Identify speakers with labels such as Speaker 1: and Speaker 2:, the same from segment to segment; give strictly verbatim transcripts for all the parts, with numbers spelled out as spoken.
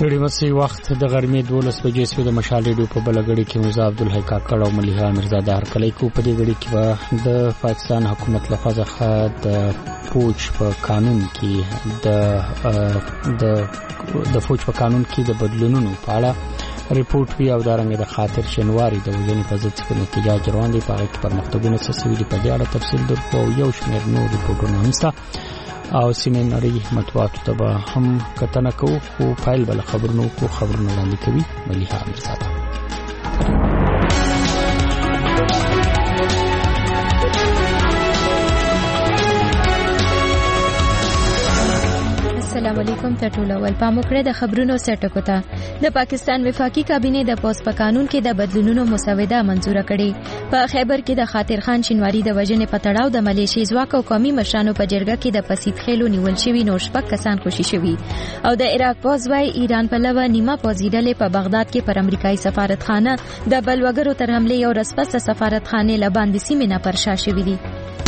Speaker 1: ستړي مسي وخت د غرمې دولس بجې سو د مشال ریډیو په بلګړی کې مرزا عبدالحی کاکړ او ملیحه مرزاده هر کلی کو په دې غړي کې د پاکستان حکومت لخوا ځخه د فوج په قانون کې د د د فوج په قانون کې د بدلونونو په اړه ریپورت وی او دارنګ د خاطر شنواری د وژنې په ضد په نتیجه روان دي په اړه کې پرمختګونه څه سوي دي په دې اړه تفصیل درکو یو شمېر نور ریپورتونه هم شته او سیمه نړۍ مطبوعاتو ته به هم کتنه کوو خو فایل بل خبرونو کو خبرونه وړاندې کوي ملیحه مرزاده.
Speaker 2: السلام علیکم ټولو ول پاموکړه د خبرونو سرټکو ته د پاکستان وفاقي کابینه د پوس په قانون کې د بدلونونو مسوده منزوره کړې. په خیبر کې د خاطر خان شینواری د وژنې په تړاو د ملیشي ځواک او قومي مشرانو په جرګه کې د پسید خېلو نیول شوی نور شپږ کسان خوشي شوي او د عراق پوز وای ایران په لور نیمه پوزي ډلې په بغداد کې پر امریکایي سفارتخانه د بلوګرو تر حمله یو رسپسه سفارتخانه لباندې سیمه نه پرشا شوې دي.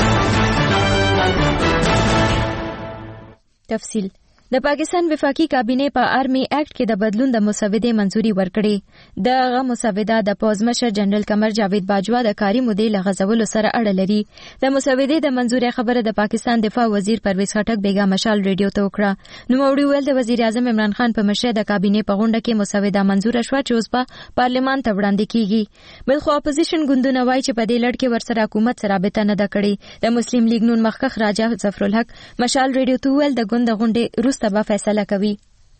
Speaker 2: تفصیل د پاکستان وفاقي کابینه په آرمي اکټ کې د بدلون د مسودې منزوري ورکړې. دغه مسوده د پوز مشر جنرال قمر جاوید باجوا د کاري مودې لغځولو سره اړه لري. د مسودې د منزوري خبره د پاکستان دفاع وزیر پرویز خټک بیگا مشال ریډیو ته وکړه. نو موري ویل د وزیر اعظم عمران خان په مشرۍ د کابینه په غونډه کې مسوده منزور شوه چې اوس په پارلمان ته وړاندې کیږي. بلخو اپوزیشن ګوندونه وایي چې په دې لړ کې ورسره حکومت سره رابطه نه ده کړې. د مسلم لیگ نون مخکخ راجا ظفرالحق مشال ریډیو ته ویل د ګوند غونډې تبا فیصله کوي.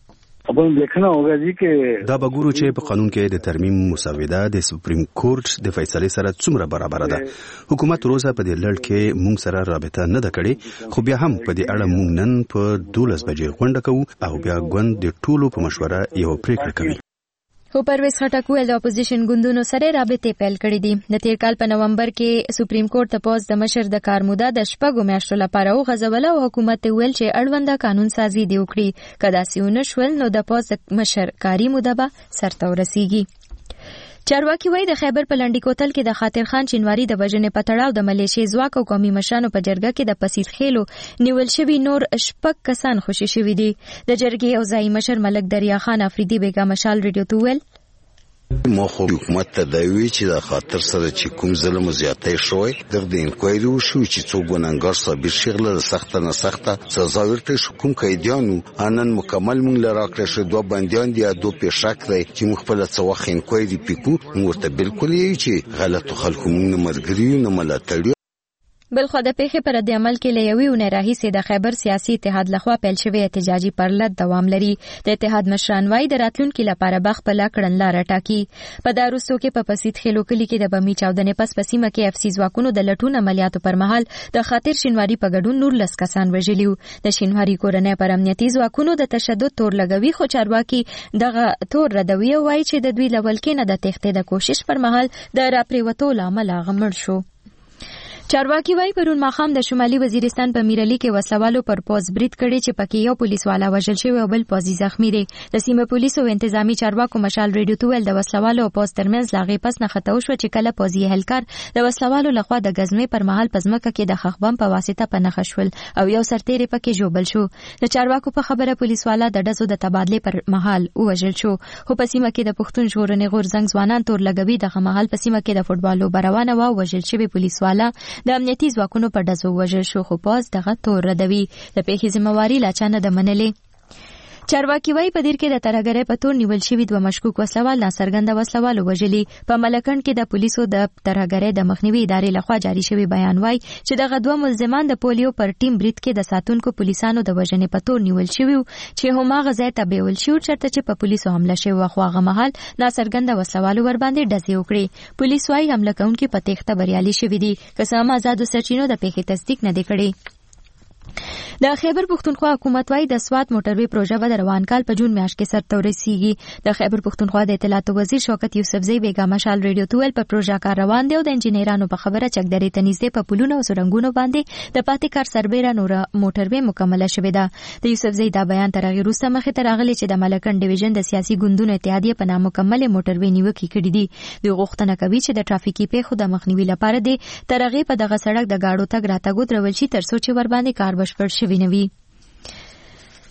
Speaker 3: دا بګورو چې په قانون کې د ترمیم مسوده د سپریم کورټ د فیصله سره څومره برابر ده. حکومت روزه په دې لړ کې مونږ سره رابطه نه ده کړې خو بیا هم په دې اړه مونږ نن په دولس بجې غونډه کوو او بیا ګوند د ټولو په مشوره یو پریکړه کوي.
Speaker 2: خو پرویز خټک ویل د اپوزیشن ګوندونو سره رابطې پیل کړې دي. د تیر کال په نومبر کې سپریم کورټ ته پوز د مشر د کار موده د شپږو میاشتو لپاره وغځوله او حکومت ویل چې اړونده قانون سازي دی وکړي. کدا سیونه شول نو د پوز د مشر کاری موده به سرته ورسیږي. چارواکي وایي د خیبر په لنډی کوتل کې د خاطر خان شینواری د وژنې په تړاو د ملیشي ځواک او قومي مشرانو په جرګه کې د پسید خېلو نیول شوی نور شپږ کسان خوشي شوي دي. د جرګې او ځایي مشر ملک دریا خان افریدي بیگا مشال ریډیو ته ویل
Speaker 4: ما خو حکومت ته دا وی چې د خاطر سره چې کوم ظلم زیاتې شوی د دې انکوایري وشو چې څو ګناګار صابر شغله سخت نه سخته سزا ورته شو کوم قیدیانو انن مکمل مونږ لراکړه شو دوه بنديان دي دوه پېښک دی چې مخبل څه وخت انکوایري پکو ورته بالکل یې چې غلط خلکو مونږ مرګري نه ملاتړي.
Speaker 2: بلخو د پیښې پر د عمل کې لیوي او نه راهیسه د خیبر سیاسي اتحاد لخوا پیل شوی احتجاجي پرلط دوام لري. د اتحاد مشران وايي د راتلونکو لپاره بخ په لاکړن لار ټاکي. په داروستو کې په پسید خېلو کلی کې د بمی چاودنې پس پسیمه کې اف سی ځواکونو د لټون عملیاتو پر مهال د خاطر شینواری په ګډون نور لس کسان وژلیو. د شینواری کورنۍ پر امنیتي ځواکونو د تشدد تور لګوي خو چارواکي دغه تور ردوي او وايي چې د دوی لول کې نه د تخته د کوشش پر مهال د راپریوتو لامل غمړ شو. چارواکي وايي پرون ماخام د شمالي وزیرستان په میرلی کې وسلوالو پر پوز برید کړي چې پکې یو پولیس والا وژل شوی او بل پوزي زخمی دي. د سیمه پولیسو انتظامی چارواکو مشال ریډیو ته ویل د وسلوالو او پوز ترمنځ لاغې پس نه خطا شو چې کله پوزي هلکار د وسلوالو لخوا د غزنوي پر مهال پزمکه کې د خخبم په واسطه په نخښ شول او یو سرتیری پکې جوبل شو. د چارواکو په خبره پولیس والا د ډزو د تبادله پر مهال وژل شو. خو په سیمه کې د پښتون ژغورنې غورځنګ ځوانان تور لګوي د مهال په سیمه کې د فوټبال لوبروانه و وژل شوی پولیس والا د امنیتي ځواکونو په ډزو وژل شو خو پاس دغه تور ردوي. د پیښې ذمہواری لا چا نه ده منلې. چارواکي وايي په دیر کې د ترهګرۍ په تور نیول شوی دوه مشکوک وسلوال ناڅرګنده وسلوالو وژلي. په ملکند کې د پولیسو د ترهګرۍ د مخنیوي ادارې لخوا جاری شوی بیان وايي چې دغه دوه ملزمان د پولیو پر ټیم برید کې د ساتونکو پولیسانو د وژنې په تور نیول شوی چې هماغه ځای ته بیول شو چرته چې په پولیسو حمله شوی واخوا هغه مهال ناڅرګنده وسلوالو ور باندې ډزې وکړي. پولیس وايي حمله کوونکي په تخته بریالي شوي دي که څه هم آزادو سرچینو د پیښې تصدیق نه دی کړی. د خیبر پښتونخوا حکومت وايي د سوات موټروي پروژه به د روان کال په جون میاشت کې سرته ورسیږي. د خیبر پښتونخوا د اطلاعات وزیر شوکت یوسفزئی بیگا مشال ریډیو ته ویل په پروژه کار روان دی او د انجینرانو په خبره چکدرې ته نږدې په پلونو او سرنګونو باندې د پاتې کار سربېره نور موټروي مکمله شوې ده. د یوسفزئی دا بیان تر هغې وروسته مخې ته راغلی چې د ملکند ډیویژن د سیاسي ګوندونو اتحادیې په نامکملې موټروي نیوکې کړې دي. دوی غوښتنه کوي چې د ټرافیکي پیښو د مخنیوي لپاره د تر هغې په دغه سړک د گاډو تګ راتګ ودرول شي تر څو چې ور باندې کار بشپړ شوی نه وي.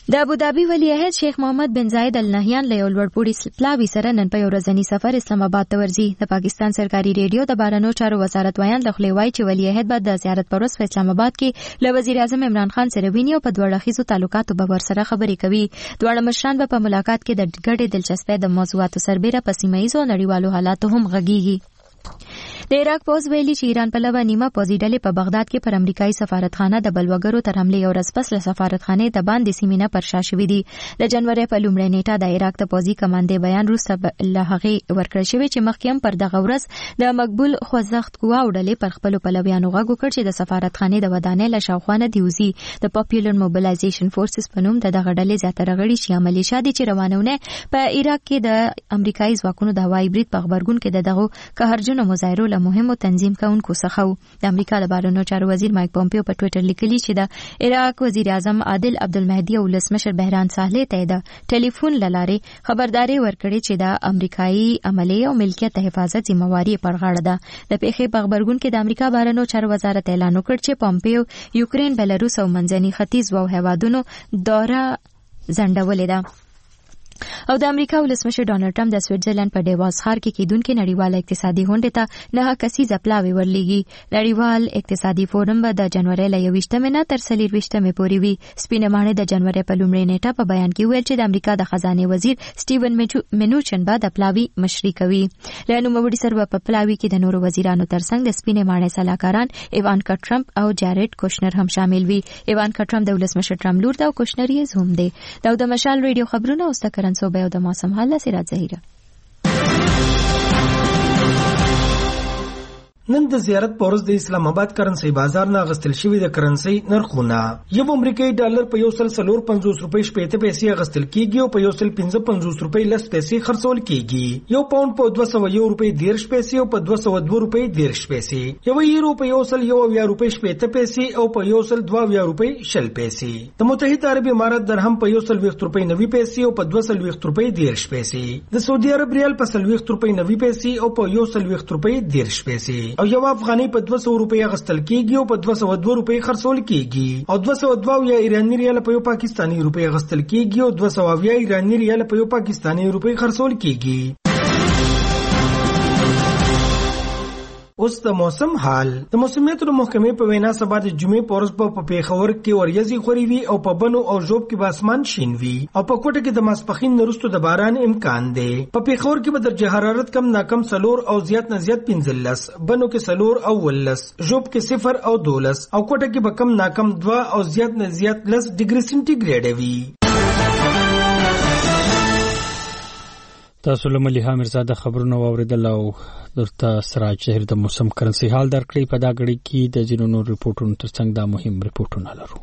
Speaker 2: د ابوظبي ولیعهد شیخ محمد بن زاید ال نهیان له لوړپوړي پلاوي سره نن په یو ورځنی سفر اسلام آباد ته ورځي. د پاکستان سرکاري ریډیو د بهرنیو چارو وزارت ویان له خولې وایي چې ولیعهد به د زیارت پر ورځ په اسلام آباد کې له وزیر اعظم عمران خان سره ویني او په دوه اړخیزو تعلقاتو به ورسره خبرې کوي. دواړه مشران به په ملاقات کې د ګډې دلچسپۍ د موضوعاتو سربېره په سیمه ییزو او نړیوالو حالاتو هم غږیږي. د عراق پوز ویلي چې ایران په لور نیمه پوزي ډلې په بغداد کې پر امریکایي سفارتخانه د بلوګرو تر حمله یو ورځ پس له سفارتخانې د باندې سیمینه پر شا شوې دي. د جنوري په لومړۍ نیټه د عراق د پوزي کمانډې بیان وروسته له هغې ورکړل شوی چې مخکې هم پر دغه ورځ د مقبول خوځښت قواو ډلې پر خپلو پلویانو غږ وکړ چې د سفارتخانې د ودانۍ له شاوخوا نه دي وځي. د پاپولر موبلایزیشن فورسز په نوم د دغه ډلې زیاتره غړي شیعه ملیشیا دي چې روانونه په عراق کې د امریکایي ځواکونو د هوایي برید په خبرګون کې د دغه قهرجنو مظاهرو له مهمو تنظیم کوونکو څخه و. د امریکا د بهرنیو چارو وزیر مایک پومپیو په ټوئیټر لیکلي چې د عراق وزیر اعظم عادل عبدالمهدي او ولسمشر بهران صالح ته د ټلیفون له لارې خبرداري ورکړې چې د امریکایي عملیې او ملکیت د حفاظت ذمہواری پر غاړه ده. د پیښې په خبرګون کې د امریکا بهرنیو چارو وزارت اعلان وکړ چې پومپیو یوکرين، بلاروس او منځني ختیځ وو هیوادونو دوره ځنډولې ده. او د امریکا ولسمشر ډانلډ ټرمپ د سویټزرلند په ډیواس ښار کې کېدونکې نړیواله اقتصادي غونډې ته نه کسیزه پلاوی ورلیږي. نړیوال اقتصادي فورم به د جنوري له یوویشتمې نه تر څلېرویشتمې پورې وي. سپینه ماڼۍ د جنوري په لومړۍ نیټه په بیان کې ویل چې د امریکا د خزانې وزیر سټیون منوچن به د پلاوی مشري کوي. له نوموړي سره په پلاوی کې د نورو وزیرانو ترڅنګ د سپینه ماڼۍ سلاکاران ایوانکا ټرمپ او جاریډ کوشنر هم شامل وي. ایوانکا ټرمپ د ولسمشر ټرمپ لور ده او کوشنر یې زوم دی. دا د مشال ریډیو خبرونه اوس د صوبه او د موسم حال سراج زهیره.
Speaker 5: نن د زیارت پورز د اسلام آباد کرنسي بازار نه غستل شوی د کرنسي نرخونه یو امریکایي ډالر په یو سل څلور پنځوس روپۍ شپېته پیسې غستل کیږي او په یو سل پنځه پنځوس روپۍ لس پیسې خرڅول کیږي. یو پاوند په دوه سوه یو روپۍ دیرش پیسې او په دوه سوه دوه روپۍ دیرش پیسې. یو یورو په یو سل یو اویا روپۍ شپېته پیسې او په یو سل دوه اویا روپۍ شل پیسې. د متحده عرب امارات درهم په یو سل ویشت روپۍ نوي پیسې او په دوه سل ویشت روپۍ دیرش پیسې. د سعودي عرب ریال په سل ویشت روپۍ نوي پیسې او په یو سل ویشت روپۍ دیرش پیسې. او یو افغاني په دوه سوه روپۍ غستل کیږي او په دوه سوه دوه روپۍ خرڅول کیږي. او دوه سوه دوه یا ایرانی ریال په یو پاکستانی روپۍ غستل کیږي او دوه سوه یا ایرانی ریال په یو پاکستانی روپۍ خرڅول کیږي. اوس د موسم حال. د موسمیاتو محکمې په وینا سبا د جمعې په ورځ په پیښور کې وریځې خوري وي او په بنو او ژوب کې به اسمان شین وي او په کوټه کې د ماسپښین وروسته د باران امکان دی. په پیښور کې به درجه حرارت کم ناکم سلور او زیات نه زیات پنځلس، بنو کې سلور او ولس، ژوب کې صفر او دولس او کوټه کې به کم ناکم دوه او زیات نه زیات لس ډیګري سنټیګریډ وي.
Speaker 1: تاسو له مليحه مرزاده خبرونه واوریدل او درته سراج زهیر د موسم کرنسي حال درکړي. په دا غړي کې د ځینو نور ریپورتونو ترڅنګ دا مهم ریپورتونه لرو.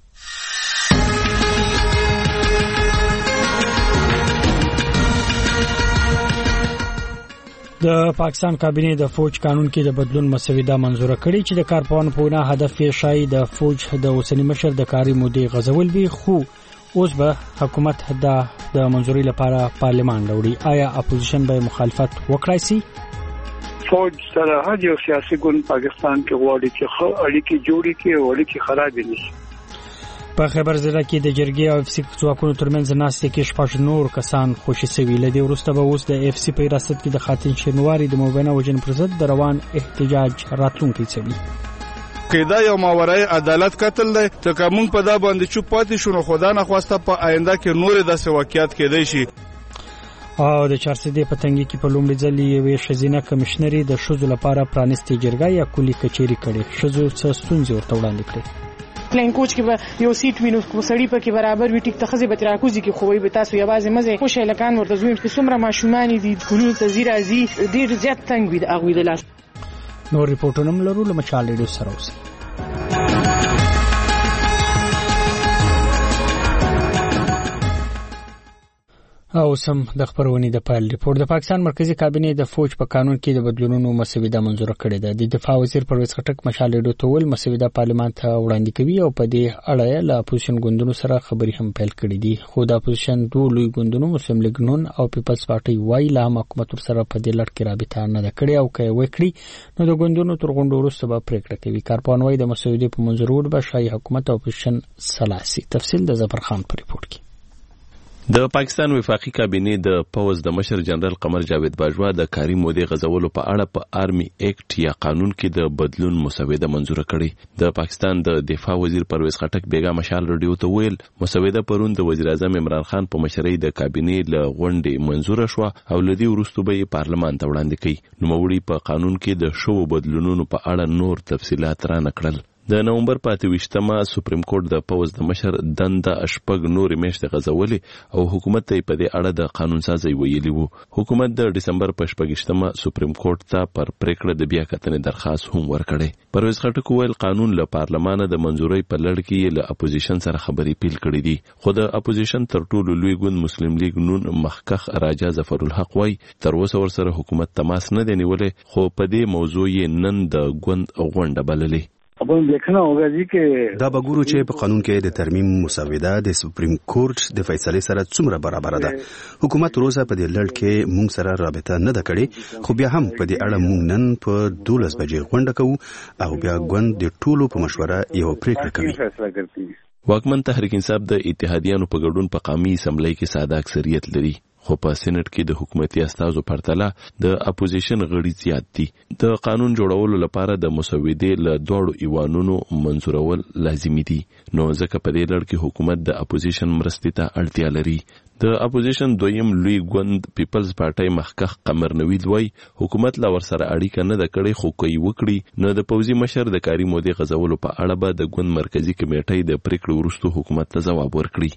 Speaker 1: د پاکستان کابینه د فوج قانون کې د بدلون مسوده منزوره کړې چې د کارپوهانو په وینا هدف یې شای د فوج د اوسنی مشر د کاري مودې غځول وي، خو اوس به حکومت د منظوري لپاره پارلمان راوړي. آیا اپوزیشن به مخالفت وکړي سي؟
Speaker 6: فوج سره هر یو سیاسي ګوند پاکستان کې غواړي چې خو اړیکې جوړي کې او اړیکې خراب نشي.
Speaker 1: په خبر زده کې د جرګې او اف سی ځواکونو ترمنځ ناستې کې شپږ نور کسان خوشي سوي. لدی وروسته به اوس د اف سی په ریاست کې د خاتون شینواری د مبینه وجن پر ضد د روان احتجاج راتلونکي سوي.
Speaker 7: قاعده یو ماورای عدالت قتل دی ته کوم په دا باندې چوپ پاتې شونه خدا نه خواسته په آینده کې نور داسې واقعیت کېدای شي.
Speaker 1: او د چارسدې په تنګي کې په لومړي ځل یوې ښځینه کمشنري د ښځو لپاره پرانیستي جرګه یا کلي کچېري کړې. ښځو څه ستونزې ورته وړاندې کړې.
Speaker 8: پلین کوچ کې به یو سیټ وینو کو سړی په کې برابر وي ټیک تخزي به تراکوزي کې خوې به تاسو یوازې مزه خوشاله لکان ورته زویم چې څومره ماشومان دي کلونو ته زیرا زی ډیر زیات تنګ وي د اغوی د لاس.
Speaker 1: نور ریپورتونه لرو له مچال ریډیو سره اوسئ. او سم د خبرونې د پایل ریپورت د پاکستان مرکزی کابینه د فوج په قانون کې د بدلونونو مسوده منزور کړې ده. د دفاع وزیر پرویز خټک مشال ډو تول مسوده پارلمان ته وړاندې کوي او په دې اړه له اپوزیشن ګوندونو سره خبري هم پیل کړې دي. خو د اپوزیشن دوه لوی ګوندونو مسلم لیگ نون او پیپلز پارټي وايي لا حکومت سره په دې لړ کې رابطه نه ده کړې او کوي وکړي نو د ګوندونو تر غونډو وروسته به پریکړه کوي. کارپوهان وايي د مسودې په منظورولو به شای حکومت او اپوزیشن سلاسي. تفصیل د ظفر خان په ریپورت کې.
Speaker 9: د پاکستان وفاقي کابینه د پوز د مشر جنرال قمر جاوید باجوا د کاري مودې غزولو په اړه په آرمي ایکټ یا قانون کې د بدلون مسوده منزور کړي. د پاکستان د دفاع وزیر پرویز خټک بیگا مشال رادیو ته ویل مسوده پرون د وزیر اعظم عمران خان په مشرۍ د کابینه له غونډې منزور شو او لدی وروسته به پارلمان ته وړاندې کړي. نو موري په قانون کې د شو بدلونونو په اړه نور تفصيلات را نکړل. د نومبر پاتې وشتمه سپریم کورټ د پوز د مشر دنده اشپګ نور میاشتې غزولې او حکومت ته په دې اړه د قانون سازي ویلي وو. حکومت د دسمبر په شپږشتمه سپریم کورټ ته پر پریکړه د بیا کتنې درخواست هم ورکړي. پرویز خټک ویل قانون له پارلمان د منځوري په لړ کې له اپوزیشن سره خبري پیل کړې دي. خو د اپوزیشن تر ټولو لوی ګوند مسلم لیگ نون مخکخ راجا ظفر الحق وای تر اوسه ور سره حکومت تماس نه دی نیولې خو په دې موضوع یې نن د ګوند غونډه بللې.
Speaker 3: دا به ګورو چې په قانون کې د ترمیم مسوده د سپریم کورټ د فیصلې سره څومره برابر ده. حکومت روزه په دې لړ کې مونږ سره رابطه نه ده کړې خو بیا هم په دې اړه مونږ نن په دولس بجې غونډه کوو او بیا ګوند د ټولو په مشوره یو پریکړه کوي.
Speaker 9: واکمن تحریک انصاف د اتحادیانو په ګډون په قومي اسمبلی کې ساده اکثریت لري خو په سېنات کې د حکومتي استازو پرتله د اپوزیشن غړي زیات دي. د قانون جوړولو لپاره د مسودې له دوړو ایوانونو منزورول لازمي دي. نو ځکه په دې لړ کې حکومت د اپوزیشن مرستې ته اړتیا لري. د اپوزیشن دویم لوی ګوند پیپلز پارټي مخکخ قمر نوید وای حکومت لا ور سره اړیکه نه د کړې خو کوي وکړي نو د پوزي مشر د کاری مودې غزولو په اړه به د ګوند مرکزی کمیټې د پریکړې وروسته حکومت ته ځواب ورکړي.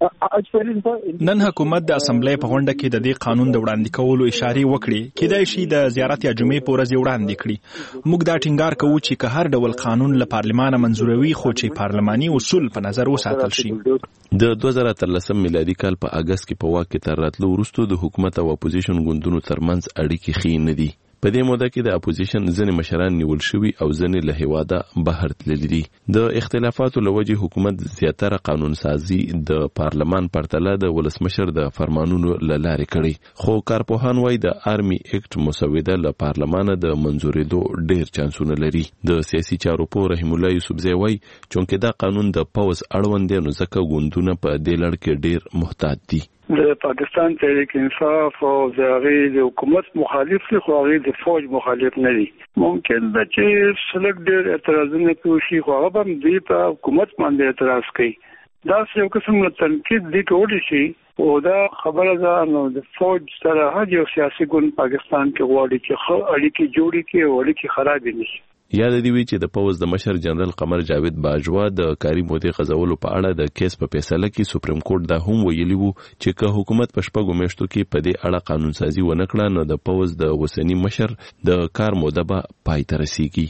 Speaker 10: نن حکومت د اسمبلی په غونډه کې د دې قانون د وړاندې کولو اشاره وکړي کېدای شي د زیارت یا جمعې په ورځ وړاندې کړي. موږ دا ټینګار کوو چې که هر ډول قانون له پارلمان منزوروي خو چې پارلماني اصول په نظر وساتل شي.
Speaker 9: د دوه زره اتلسم میلادي کال په اگست کې په واک کې تر راتلو وروسته د حکومت او اپوزیشن ګوندونو ترمنځ اړیکې ښې نه دي. په دې موده کې د اپوزیشن ځینې مشران نیول شوي او ځینې له هیواده بهر تللي دي. د اختلافاتو له وجې حکومت زیاتره قانون سازي د پارلمان پرتله د ولسمشر د فرمانونو له لارې کړي. خو کارپوهان وايي د آرمي ایکټ مسوده له پارلمان د منځورېدو ډېر چانسونه لري. د سیاسي چارو په رحیم الله یوسفزی وايي چونکې دا قانون د پوز اړوند دی نو ځکه ګوندونه په دې لړ کې ډېر محتاط دي.
Speaker 6: د پاکستان تحریک انصاف او د هغه د حکومت مخالف دي خو هغه د فوج مخالف نه دي. ممکن ده چې سلګ ډېر اعتراضونه کوي خو هغه هم دوی په حکومت باندې اعتراض کوي. دا یو قسم له تنقید دي کولی شي او دا خبره ده نو د فوج سره هر یو سیاسي ګوند پاکستان کې غواړي چې اړیکې جوړې کړي او اړیکې خراب نه شي.
Speaker 9: یاد دی وی چې د پوز د مشر جنرال قمر جاوید باجوا د کاری مودې غزولو په اړه د کیس په فیصله کې سپریم کورټ دا هم ویلي وو چې که حکومت په شپږو میاشتو کې په دې اړه قانون سازي ونه کړه نو د پوز د وسنی مشر د کار موده به پای ته رسیږي.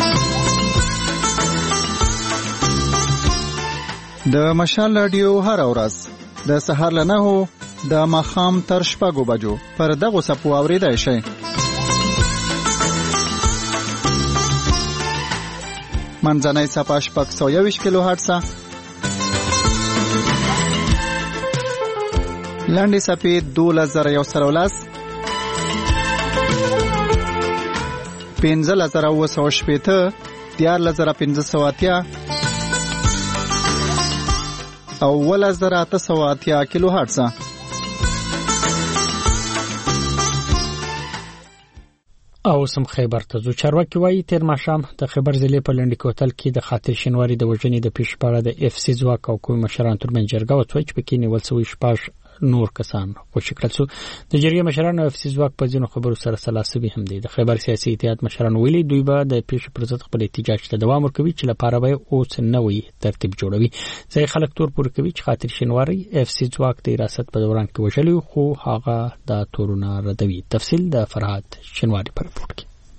Speaker 11: د مشال رادیو هر ورځ د سهار له نهو د ماښام تر شپږو بجو پر دغه سپو اوریدای شئ. منځنۍ صفحه شپږ سوه یوویشت کیلو هرټزه، لنډې صفحې دولس زره یو سل او لس، پنځلس زره اووه سوه شپېته، دیارلس زره پنځه سوه اتیا او اوولس زره اته سوه اتیا کیلو هرټزه.
Speaker 1: او سم خیبر ته ځو. چارواکي وایي تیر ماښام د خیبر ضلع په لنډي کوتل کې د خاطر شینواري د وژنې د پیښې په اړه د اف سی ځواک او قومي مشرانو ترمنځ جرګه وشوه چې پکې نیول شوي شپږ نور کسان خوشي کړل شو. د جرګې مشرانو اف سی ځواک په ځینو خبرو سره سلاسوي هم دي. د خیبر سیاسي اتحاد مشرانو ویلي دوی به د پیښې پر ضد خپل احتجاج ته دوام ورکوي چې لپاره به اوس نوې ترتیب جوړوي. ځای خلک تور پورې کوي چې خاطر شینواري اف سی ځواک د حراست په دوران کې وژلی خو هغه د تورونه ردوي. تفصیل د فرهاد شینواري په رپورټ کې.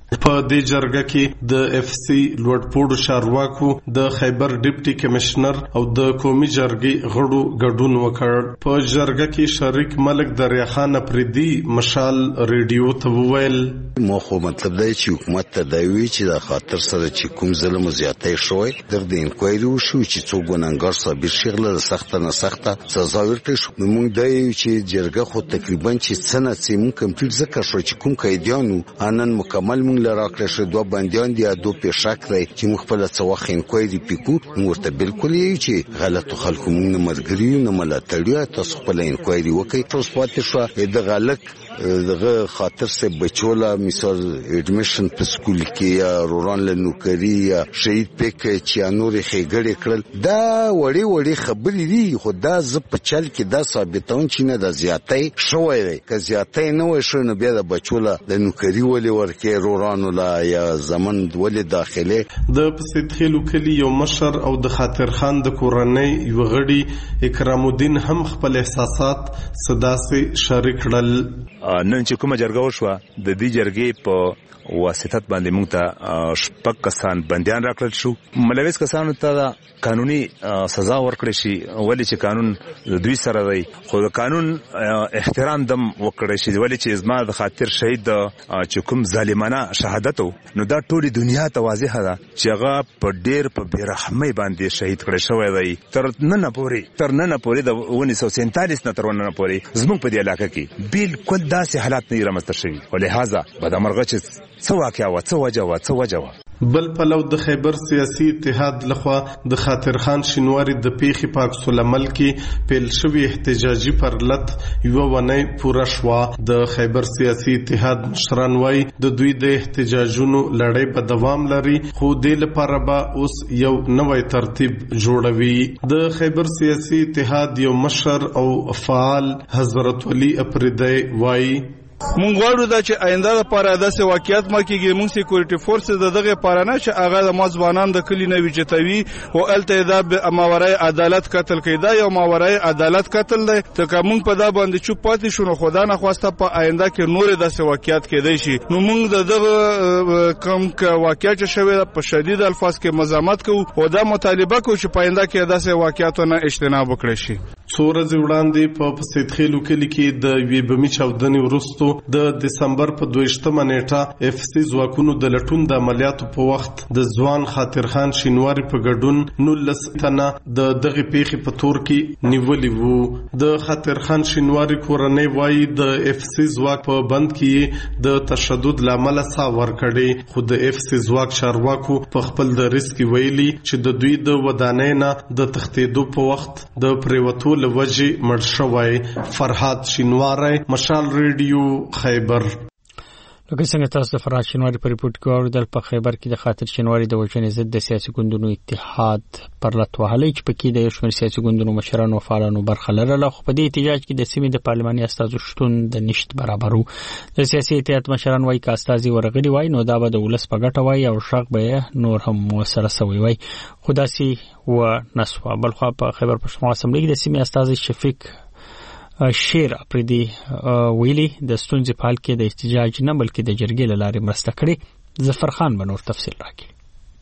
Speaker 12: په دې جرګه کې د اف سی لوړپوړو چارواکو د خیبر ډیپټي کمشنر او د قومي جرګې غړو ګډون وکړ. په جرګه کې شریک ملک دریا خان افریدي مشال ریډیو ته وویل
Speaker 4: مو خو مطلب دی چې حکومت ته دا وی چې د خاطر سره چې کوم ظلم زیاتې شوی د انکوایري وشو چې څوک ګناګار صابر شغله سخت نه سخته سزا ورکړي شو. موږ دا یو چې جرګه خو تقریبا چې سنه چې موږ کمپلیټ ذکر شو چې کوم قیدیانو انن مکمل موږ لراکړه شو دوه بنديان دي دو پېښک دی چې موږ په لڅ وخت انکوایري پکو ورته بالکل یې چې غلط خلکو موږ نه مرګري نه ملاتړي تاسو خپل انکوایري وکړئ. تاسو پاتې شو د غلط دغه خاطر سے بچولا مثال اډمیشن په سکول کې یا روران له نوکری یا شهید پک چې انوري خېګړې کړل دا وړي وړي خبرې دي خو دا ز په چل کې دا ثابتون چې نه د زیاتې شوې دی که زیاتې نه وي شنو بیا د بچولا د نوکری ولې ورکه روران ولا یا زمن ولې داخله
Speaker 12: د پسیدخیلو کلی یو مشر او د خاطر خان د کورنۍ یو غړي اکرام الدین هم خپل احساسات صدا سي شریک کړل.
Speaker 13: نن چې کومه جرګه وشوه د دې جرګې په واسطت باندې موږ ته شپږ کسان بندیان راکړل شو. ملوث کسانو ته قانوني سزا ورکړي شي ولې چې قانون د دوی سره دی خو د قانون احترام دم وکړي شي ولې چې زما د خاطر شهید چې کوم ظالمانه شهادت نو دا ټولي دنیا ته واضحه ده چې هغه په ډېر په بیرحمۍ باندې شهید کړی شوی دی. تر نن پورې تر نن پورې د اونیس سو سینتالیس نه تر نن پورې زموږ په دې علاقه کې بالکل داسې حالات نه رامنځته شوي ولهذا بدامرغه چې څه واقعه وه څه وجه وه څه وجه وه.
Speaker 12: بل پلو د خیبر سیاسي اتحاد لخوا د خاطر خان شینواری د پیښې په عکس العمل کې پیل شوی احتجاجي پرلت یو ونی پوره شوه. د خیبر سیاسي اتحاد مشران وایي د دوی د احتجاجونو لړۍ په دوام لري خو دې لپاره به اوس یو نوی ترتیب جوړوي. د خیبر سیاسي اتحاد یو مشر او فعال حضرت ولی افریدی وایي
Speaker 7: مونږ غواړو دا چې آینده لپاره داسې واقعیت ما کېږي مونږ سکیورټي فورسز د دغه لپاره نه چې هغه د ما ځوانان د کلي نه ویجتوي او هلته دا ماورای عدالت قتل کوي. دا یو ماورای عدالت قتل دی ته که مونږ په دا باندې چوپ پاتې شو نو خدا نخواسته په آینده کې نورې داسې واقعیت کېدی شي. نو مونږ د دغه کوم واقعیت چې شوی په شدید الفاظ کې مزاحمت کوو او دا مطالبه کوو چې په آینده کې داسې واقعیتونو نه اجتناب وکړي شي.
Speaker 12: څو ورځې وړاندې په پسیدخیلو کلي کې د یوې بمي چاودنې وروسته د دسمبر په دویشتمه نیټه اف سی ځواکونو د لټون د عملیاتو په وخت د ځوان خاطر خان شینواری په ګډون نولس تنه د دغه پیښې په تور کې نیولي وو. د خاطر خان شینواری کورنۍ وایي د اف سی ځواک په بند کې د تشدد لامل سا ورکړي خو د اف سی ځواک چارواکو په خپل د ریسک ویلي چې د دوی د ودانۍ نه د تښتېدو په وخت د پریوتو لوجه مړ شوی. فرحات شینواری مشال ریډیو خیبر.
Speaker 1: لکه څنګه تاسو د فرحات شینواری په ریپورت کې اوریدل په خیبر کې د خاطر شینواری د وژنې ضد د سیاسي ګوندونو اتحاد پرلت وهلی چې پکې د یو شمېر سیاسي ګوندونو مشرانو او فعالانو برخه لرله خو په دې احتجاج کې د سیمې د پارلماني استازو شتون د نشت برابرو. د سیاسي اتحاد مشران وایي که استازي ورغلي وای نو دا به د ولس په ګټه وای او شق به نور هم موثره سوی وای خو داسې و نسوه. بلخوا په خیبر پښتونخوا اسمبلۍ کې د سیمې استازي شفیق شیر اپریدي ویلي د ستونزې په حل کې د احتجاج نه بلکې د جرګې له لارې مرسته کړې. ظفر خان به نور تفصیل راکړي.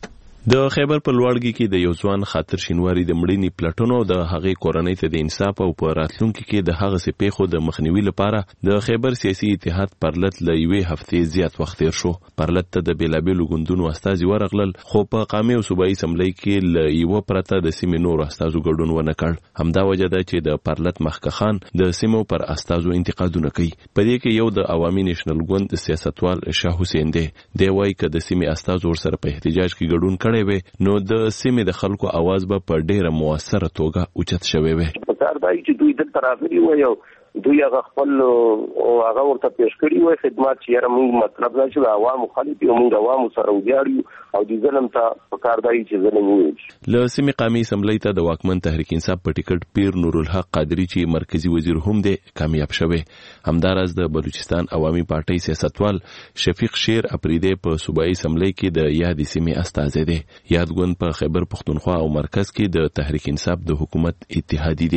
Speaker 9: د خیبر په لوړګي کې د یو ځوان خاطر شینواری د مړینې پلټونو د هغې کورنۍ ته د انصاف او په راتلونکي کې د هغه څه پیښو د مخنیوي لپاره د خیبر سیاسي اتحاد پرلت له یوې هفتې زیات وخت تیر شو. پرلت ته د بیلابیلو ګوندونو استازي ورغلل خو په قامي او صوبایي اسمبلۍ کې له یوه پرته د سیمې نورو استازو ګډون ونه کړ. همدا وجه ده چې د پرلت مخکخان د سیمو پر استازو انتقادونه کوي. په دې کې یو د عوامي نېشنل ګوند سیاستوال شاه حسین دی. دی وایي که د سیمې استازو ورسره په احتجاج کې ګډون کړی وي نو د سیمې د خلکو आवाज به په ډیره موثره توګه اوچت شوی وي.
Speaker 14: پکار دی چې دوی دلته راغلي وي او دوی هغه خپل او هغه ورته پیش کړي وي خدمات چې یاره موږ مطلب دا چې د عوامو خلک یو موږ عوامو سره وګړو او د ظلم ته پکار دی چې ظلم وي.
Speaker 9: له سیمې قامي اسمبلۍ ته د واکمن تحریک انصاف په ټیکټ پیر نورالحق قادری چې مرکزی وزیر هم دی کامیاب شوی. همداراز د بلوچستان عوامي پارټۍ سیاستوال شفیق شیر اپریدی په صوبایي اسمبلۍ کې د یادې سیمې استازی دی. یاد ګوند په خیبر پښتونخوا او مرکز کې د تحریک انصاف د حکومت اتحادی دی.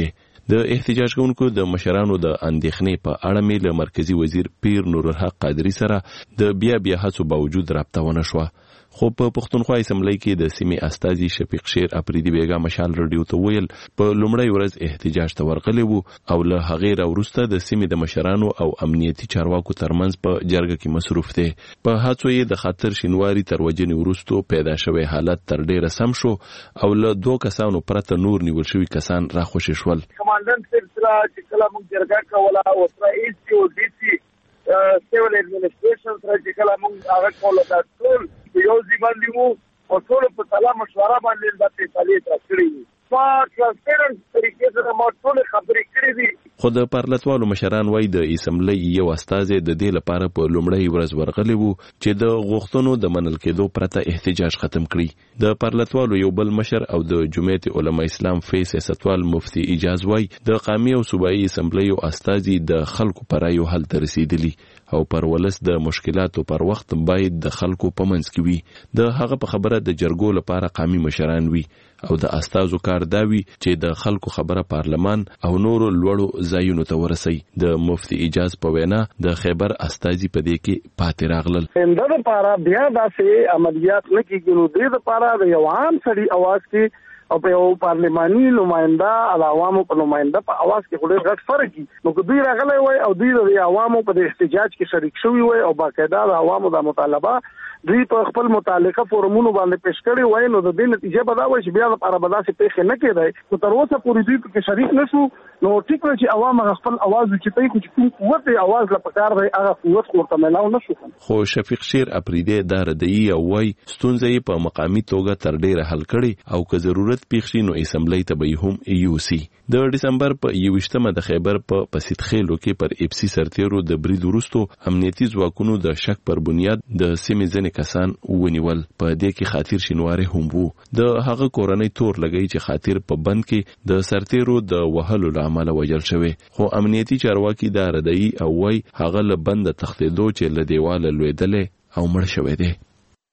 Speaker 9: د احتجاج کوونکو د مشرانو د اندېښنې په اړه مې له مرکزی وزیر پیر نور الحق قادری سره د بیا بیا هڅو باوجود رابطه ونه شوه. خو په پښتونخوا اسمبلی کې د سیمې استازي شفیق شیر اپریدي بیګا مشال رادیو ته ویل په لومړی ورځ احتجاج ته ورغلي وو او له هغې راوروسته د سیمې د مشرانو او امنیتي چارواکو ترمنځ په جرګه کې مصروف دي. په هڅو یې د خاطر شینواری تر وجنې وروسته پیدا شوی حالت تر ډیره سم شو او له دوه کسانو پرته نور نیول شوي کسان راخوشي شول.
Speaker 15: کمانډنټ سلسله چې کله موږ جرګه کوله او تر ایس ټي او ډي سي سیول ایڈمنسټریشن سره چې کله موږ هغه کوله دا ټول یو ځای باندې وو او ټول په سلام مشوره باندې د فیصلې تکړه په ترانسپیرنت طریقې سره ما ټول خبرې کړې دي.
Speaker 9: خو د پارلتوالو مشران وایي د اسمبلی یو استازی د دې لپاره په لومړی ورځ ورغلی وو چې د غوښتنو د منل کېدو پرته احتجاج ختم کړي. د پارلتوالو یو بل مشر او د جمعیت علما اسلام فی سیاستوال مفتی اجاز وایي د قومي او صوبایي اسمبلی استازي د خلکو پر رایو حل ته رسیدلی او پر ولس د مشکلاتو پر وخت باید د خلکو په منځ کې وي. د هغه په خبره د جرګو لپاره قومي مشران وي او د استازو کار دا وي چې د خلکو خبره پارلمان او نورو لوړو ځایونو ته ورسي. د مفتی اجاز په وینا د خیبر استازي په دې کې پاتې راغلل.
Speaker 15: انده لپاره بیا داسې عملیات نه کیږي نو د لپاره د یو عام سړي اواز کې او په یو پارلماني نماینده او عوامو په نماینده په اواز کې ډېر غټ فرق دی. نو که دوی راغلي وای او دوی د عوامو په احتجاج کې شریک شوي وای او باقاعده د عوامو د مطالبه دوی په خپل متعلقه فورمونو باندې پیش کړي وای نو د دې نتیجه به دا وای چې بیا لپاره به داسې پیښې نه کېدای. نو تر اوسه پورې دوی په شریک نشو نو ټیک نه چې عوام خپل اواز وچتای خو چې قوت اواز لا پکار دی هغه قوت ورته ملاو نشو.
Speaker 9: خو شفیق شیر اپریدي دا ردی او وای ستونزې په مقامی توګه تر ډیره حل کړي او که ضرورت پیښ شي نو اسمبلی ته به هم یوسي. د ډسمبر په یوویشتمه د خیبر په پسید خېلو کې پر اپسی سرتیرو د برید وروسته امنیتي ځواکونو د شک پر بنیاد د سیمې ځینې کسان ونیول. په دې کې خاطر شینواری هم وو. د هغه کورنۍ تور لګی چې خاطر په بند کې د سرتیرو د وهلو لامل وجل شوی. خو امنیتي چارواکي دا ردی او وای هغه له بند تختیدو چې له دیواله لویدلې او مړ شوی دی.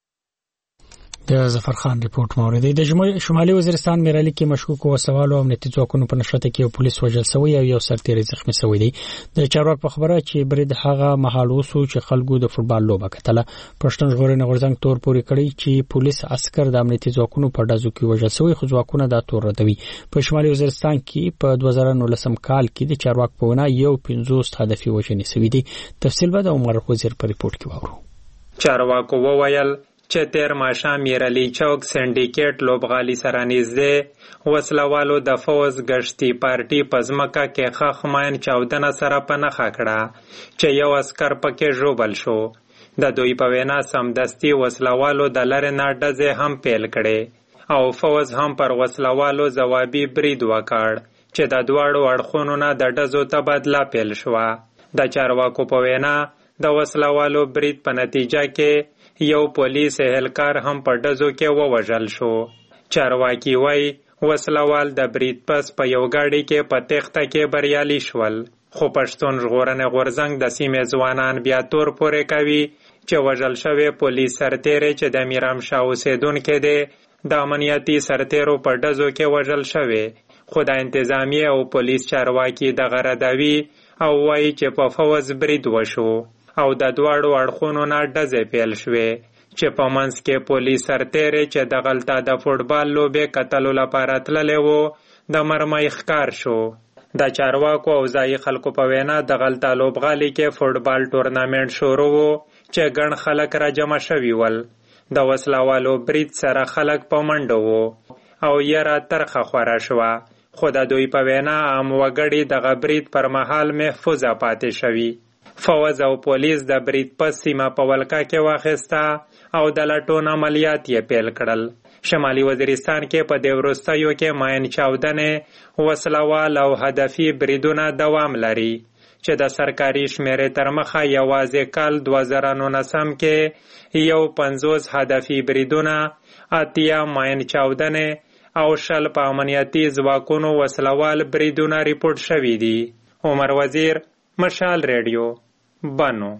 Speaker 1: د ظفر خان ریپورت موریدي. د شمالي وزیرستان میرالي کې مشکوک وسوالو او امنیتي ځواکونو په نشته کې پولیس وژل شوی او یو سرتیری زخمی شوی دی. د چارواکو په خبره چې برید هغه مهال وسو چې خلکو د فوتبال لوبه کتله. پښتون ژغورنې غورځنګ تور پوري کړی چې پولیس عسكر د امنیتي ځواکونو په ډزو کې وژل شوی خو ځواکونه دا تور ردوي. په شمالي وزیرستان کې په دوه زره نولسم کال کې د چارواکو په ونه یو پنځوس هدفي وژنې شوی دي. تفصیل به د عمر وزیر په ریپورت کې واورو.
Speaker 16: چارواکو وویل چې تیر ماښام میرعلی چوک سنډیکیټ لوبغالي سره نږدې وسلوالو د فوز گشتي پارټي په ځمکه کې ښخ ماین چاودنه سره په نښه کړه چې یو عسکر پکې ژوبل شو. د دوی په وینا سمدستي وسلوالو د لرې نه ډزې هم پیل کړې او فوز هم پر وسلوالو ځوابي برید وکړ چې د دواړو اړخونو نه د ډزو تبادله پیل شوه. د چارواکو په وینا د وسلوالو برید په نتیجه کې یو پولیس اهلکار هم په ډزو کې ووژل شو. چارواکي وایي وسلوال د برید پس په یو ګاډي کې په تېښته کې بریالي شول. خو پښتون ژغورنې غورځنګ د سیمې ځوانان بیا تور پورې کوي چې وژل شوی پولیس سرتیری چې د میرامشاه اوسېدونکی دی د امنیتي سرتیرو په ډزو کې وژل شوی. خو د انتظامیې او پولیس چارواکي دغه ردوي او وایي چې په فوز برید وشو او د دواړو اړخونو نه ډزې پیل شوې چې په منځ کې پولیس سرتیری چې دغلته د فوټبال لوبې کتلو لپاره تللی و د مرمۍ ښکار شو. د چارواکو او ځایي خلکو په وینا دغلته لوبغالي کې فوټبال ټورنامنټ شروع و چې ګڼ خلک را جمع شوي ول. د وسلوالو برید سره خلک په منډو وو او یره ترخه خوره شوه. خو د دوی په وینا عام وګړي دغه برید پر مهال محفوظه پاتې شوي. فوز او پولیس د برید پس سیمه په ولکه کې واخیسته او د لټون عملیات یې پیل کړل. شمالي وزیرستان کې په دې وروستیو کې ماین چاودنې وسلوال او هدفي بریدونه دوام لري چې د سرکاري شمیرې تر مخه یوازې کال دوه زره نولسم کې یو پنځوس هدفي بریدونه، اتیا ماین چاودنې او شل په امنیتي ځواکونو وسلوال بریدونه ریپورټ شوي دي. عمر وزیر، مشال ریډیو، بنو.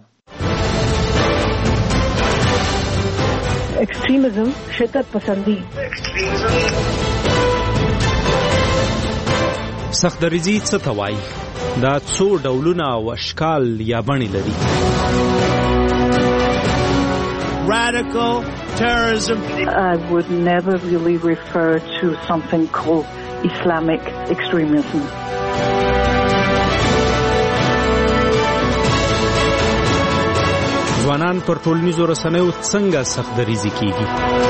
Speaker 17: ایکسٹریمزم شدت پسندی سختدریځي څه ته وایي؟ دا څو ډولونه او اشکال یا بڼې لري؟
Speaker 18: Radical terrorism.
Speaker 19: I would never really refer to something called Islamic extremism.
Speaker 17: ځوانان پر ټولنیزو رسنیو څنګه سختدریځي کیږي؟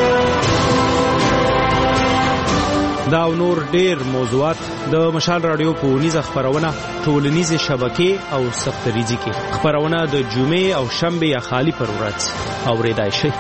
Speaker 17: دا او نور ډیر موضوعات د مشال رادیو په ونیزه خبرونه ټولنیزې شبکې او سختدریځي کې خبرونه د جمعې او شنبه یا خالی پر ورځ اوریدای شي.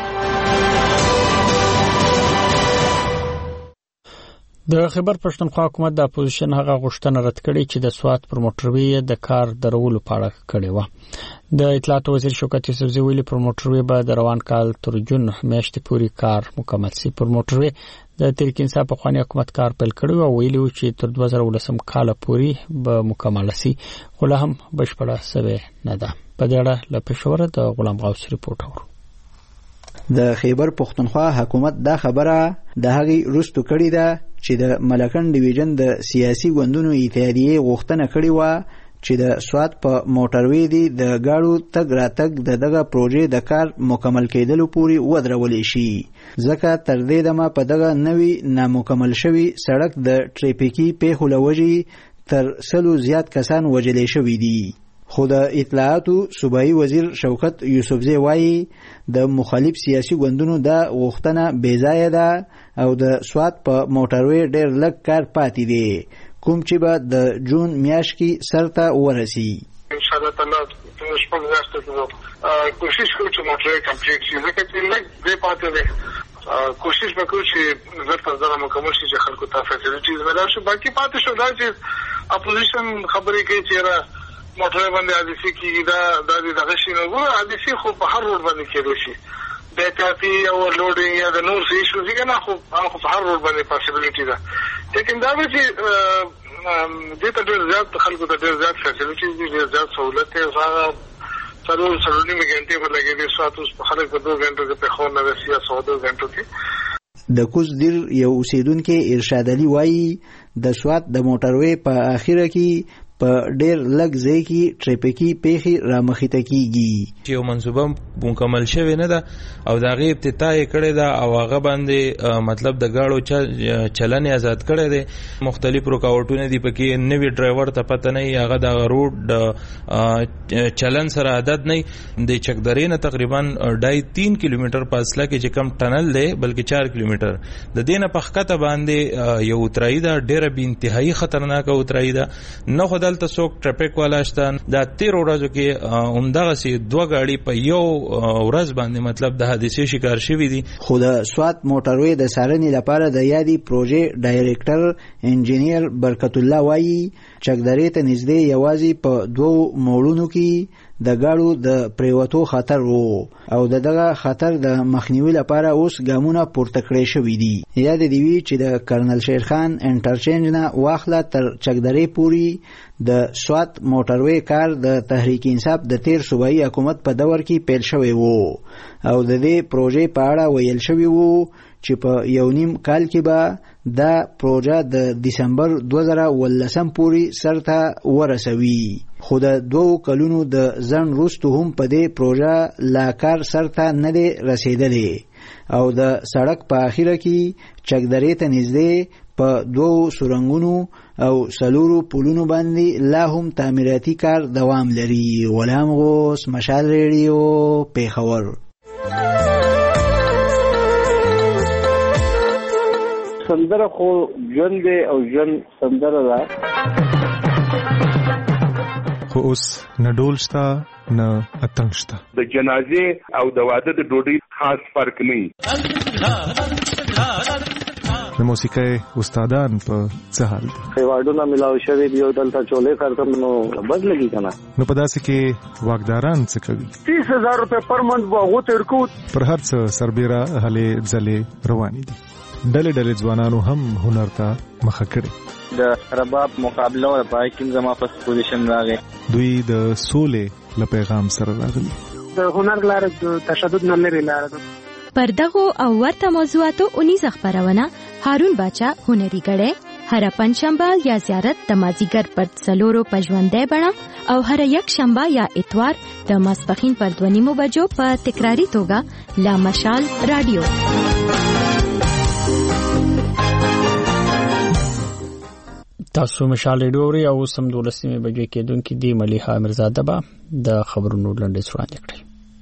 Speaker 1: د خیبر پښتونخوا حکومت د اپوزیشن هغه غوښتنه رد کړې چې د سوات پر موټروي د کار درولو په اړه کړې و. د اطلاعات وزیر شوکت یوسفزي ویلي پر موټروي به د روان کال تر جون میاشتې پورې کار مکمل شي. پر موټروي د تحریک انصاف په خواني حکومت کار پیل کړی او ویلي و چې تر دوه زره ولسم کال پورې به مکمل شي، خو لا هم بشپړه شوې نه ده. په دې اړه له پېښور د غلام غوث رپورټ اورو.
Speaker 20: د خیبر پښتونخوا حکومت دا خبره د هغې وروسته کړې ده چې د ملکن ډیویژن د سیاسي ګوندونو اتحادیې غوښتنه کړې وه چې د سوات په موټروي دی د ګاړو تګ راتګ د دغه پروژې د کار مکمل کېدلو پورې ودرولې شي، ځکه تر دې دمه په دغه نوي نامکمل شوي سړک د ټریفیکي پیښو له وجې تر سلو زیات کسان وژلې شوي دي. خو د اطلاعاتو صوبایي وزیر شوکت یوسفزي وایي د مخالف سیاسي ګوندونو دا غوښتنه بې ځایه ده او د سوات په موټروي ډېر لږ کار پاتې دی، کوم چې به د جون میاشت کې سر ته ورسي.
Speaker 21: ان شاء الله تعالی شپږ میاشتې کې کوشش کوو چې موټروي کمپلیټ شي، ځکه چې لږ دې پاتې دی. کوشش وکړو چې زر تر زره مکمل شي چې خلکو ته فیسیلیټیز ملاو شي. باقي پاتې شو دا چې اپوزیشن خبرې کوي چې موټروي باندې عادسي کېږي، دا دا دغه شي نه وو. عادسي خو په هر روډ باندې کېدای شي، د احتیاطي او لوډینګ یا د نور څه ایشوز یې که نه، خو هغه خو په هر روډ باندې پاسبلیټي ده. لیکن دا به چې دې ته ډېر زیات خلکو ته ډېر زیات فیسیلیټیز دي، ډېر زیات سهولت دی. هغه څلور څلور نیمې ګنټې به لګېدې سوات اوس په خلک په دوه ګنټو کې پېښور نه رسي یا سوا دوه ګنټو کې.
Speaker 20: د کوز دیر یو اوسیدونکي ارشاد علي وایي د سوات د موټروي په اخره کې په ډېر لږ ځای کې ټریفیکي پیښې رامخته کیږي
Speaker 22: چې یو منصوبه مکمل شوې نه ده او د هغې افتتاح یې کړې ده او هغه باندې مطلب د ګاړو چلن یې آزاد کړی دی. مختلف رکاوټونه دي پکې، نوي ډرایور ته پته نه وي، هغه د روډ چلن سره عادت نه وي. د چکدرې نه تقریبا ډای تین کیلومتر فاصله کې چې کم ټنل دی بلکې چار کیلومتر د دې نه په ښکته باندې یو اترایي ده، ډېره بې انتهایي خطرناکه اترایي ده. نه خو دلته څوک ټرافیک والا شته، دا تیرو ورځو کې همدغسې دوه ګاډي په یو ورځ باندې مطلب د حادثې شکار شوي دي.
Speaker 20: خو د سوات موټروي د څارنې لپاره د یادې پروژې ډایرکټر انجینیر برکت الله وایي چکدرې ته نږدې یوازې په دوو موړونو کې د ګاړو د پریوتو خطر وو او د دغه خطر د مخنیوي لپاره اوس ګامونه پورته کړی شوي دي. یاد دی وی چې د کرنل شیرخان انټرچینج نه واخله تر چکدرې پورې د سوات موټروي کار د تحریک انصاف د تیر صوبایي حکومت په دور کې پیل شوی وو او د دې پروژې په اړه ویل شوی وو چې په یو نیم کال کې به دا پروژه د دسمبر دوه زره ولسم پورې سر ته ورسوي. خو د دوو کلونو د ځنډ وروسته هم په دې پروژه لا کار سر ته نه دی رسېدلی او د سړک په اخره کې چکدرې ته نږدې په دوو سرنګونو او څلورو پلونو باندې لا هم تعمیراتي کار دوام لري. غلام غوث، مشال ریډیو، پېښور.
Speaker 21: سندره خو ژوند دی او ژوند سندره ده،
Speaker 12: خو اوس نه ډول شته نه اتڼ شته.
Speaker 23: د جنازې او د واده د ډوډۍ خاص فرق نه وي.
Speaker 12: د موسیقۍ استادان په څه حال دي؟
Speaker 21: ایوارډونه ملاو شوي دي او دلته چولې کارتم نو بد لګي که نه.
Speaker 12: نو په داسې کې واکداران څه کوي؟
Speaker 21: تیس هزار روپۍ پر منت به هغو ته ورکوو.
Speaker 12: پر هر څه سربیره هلې ځلې روانې دي. ډلې ډلې ځوانانو هم هنر ته مخه کړې.
Speaker 24: د رباب مقابله وه، پای کې زما فست پوزیشن راغی.
Speaker 12: دوی د سولې له پیغام سره راغلي.
Speaker 21: د هنر لاره د تشدد نه لرې لاره ده.
Speaker 2: پر دغو او ورته موضوعاتو اونیزه خپرونه هارون باچا هنري ګړی هر پنځشنبه یا زیارت د مازیګر پر څلورو په ژوندۍ بڼه او هر یک شنبه یا اتوار د ماسپښین پر دوه نیمو بجو په تکراری توګه لا مشال رادیو.
Speaker 1: تاسو مشال ریډیو اورئ او سم دولسمه بجو کېدونکې دی ملیحه مرزاده به د خبرونو لنډیز وړاندې کړي.